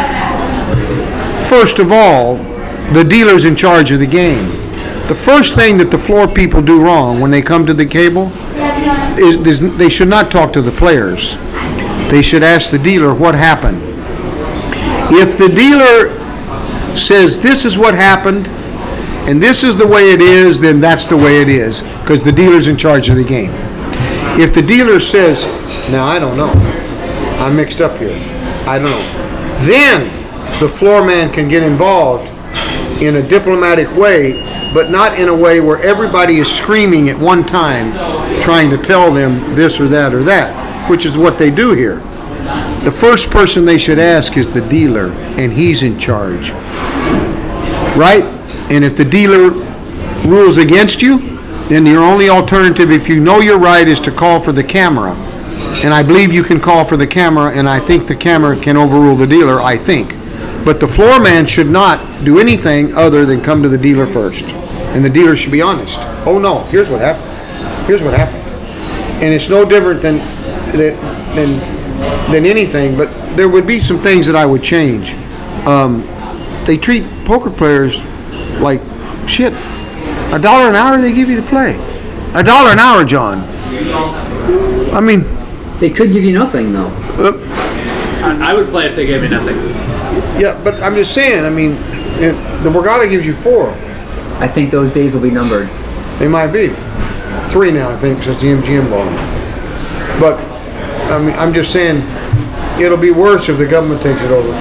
First of all, the dealer's in charge of the game. The first thing that the floor people do wrong when they come to the table is, is they should not talk to the players. They should ask the dealer what happened. If the dealer says this is what happened and this is the way it is, then that's the way it is, because the dealer's in charge of the game. If the dealer says, now I don't know, I'm mixed up here, I don't know, then the floor man can get involved in a diplomatic way, but not in a way where everybody is screaming at one time trying to tell them this or that or that, which is what they do here. The first person they should ask is the dealer, and he's in charge, right? And if the dealer rules against you, then your only alternative, if you know you're right, is to call for the camera. And I believe you can call for the camera, and I think the camera can overrule the dealer, I think. But the floor man should not do anything other than come to the dealer first. And the dealer should be honest. Oh no, here's what happened. Here's what happened. And it's no different than than than anything, but there would be some things that I would change. Um, they treat poker players like shit. A dollar an hour they give you to play. A dollar an hour, John. I mean, They could give you nothing, though. uh, I, I would play if they gave me nothing. yeah, but I'm just saying, I mean, it, the Borgata gives you four. I think those days will be numbered. They might be. Three now, I think, since the M G M bought them. But, I mean, I'm just saying, it'll be worse if the government takes it over.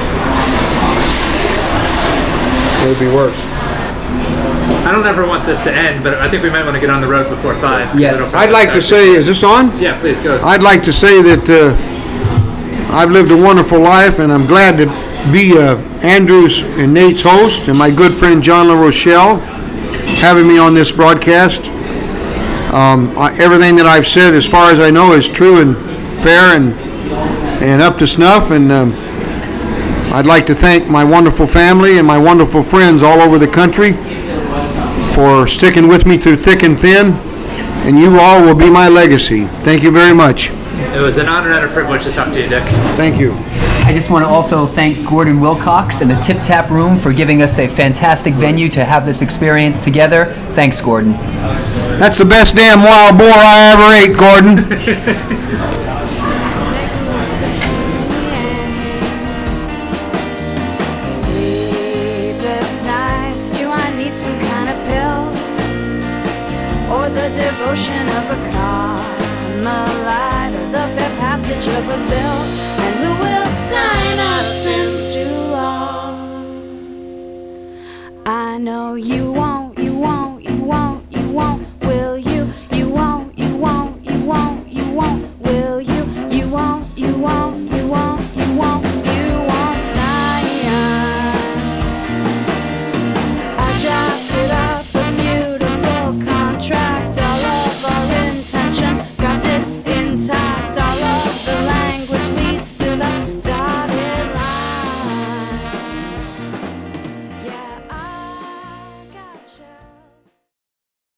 It'll be worse. I don't ever want this to end, but I think we might want to get on the road before five. 'cause Yes. it'll probably I'd like to start say, is this on? Yeah, please go. I'd like to say that uh, I've lived a wonderful life, and I'm glad to be uh, Andrew's and Nate's host, and my good friend John LaRochelle having me on this broadcast. Um, I, everything that I've said, as far as I know, is true and fair and and up to snuff. And um, I'd like to thank my wonderful family and my wonderful friends all over the country for sticking with me through thick and thin. And you all will be my legacy. Thank you very much. It was an honor and a privilege to talk to you, Dick. Thank you. I just want to also thank Gordon Wilcox and the Tip Tap Room for giving us a fantastic venue to have this experience together. Thanks, Gordon. That's the best damn wild boar I ever ate, Gordon. Sleepless nights, do I need some kind of pill? Or the devotion of a Carmelite, or the fair passage of a bill? And who will sign us into law? I know you won't.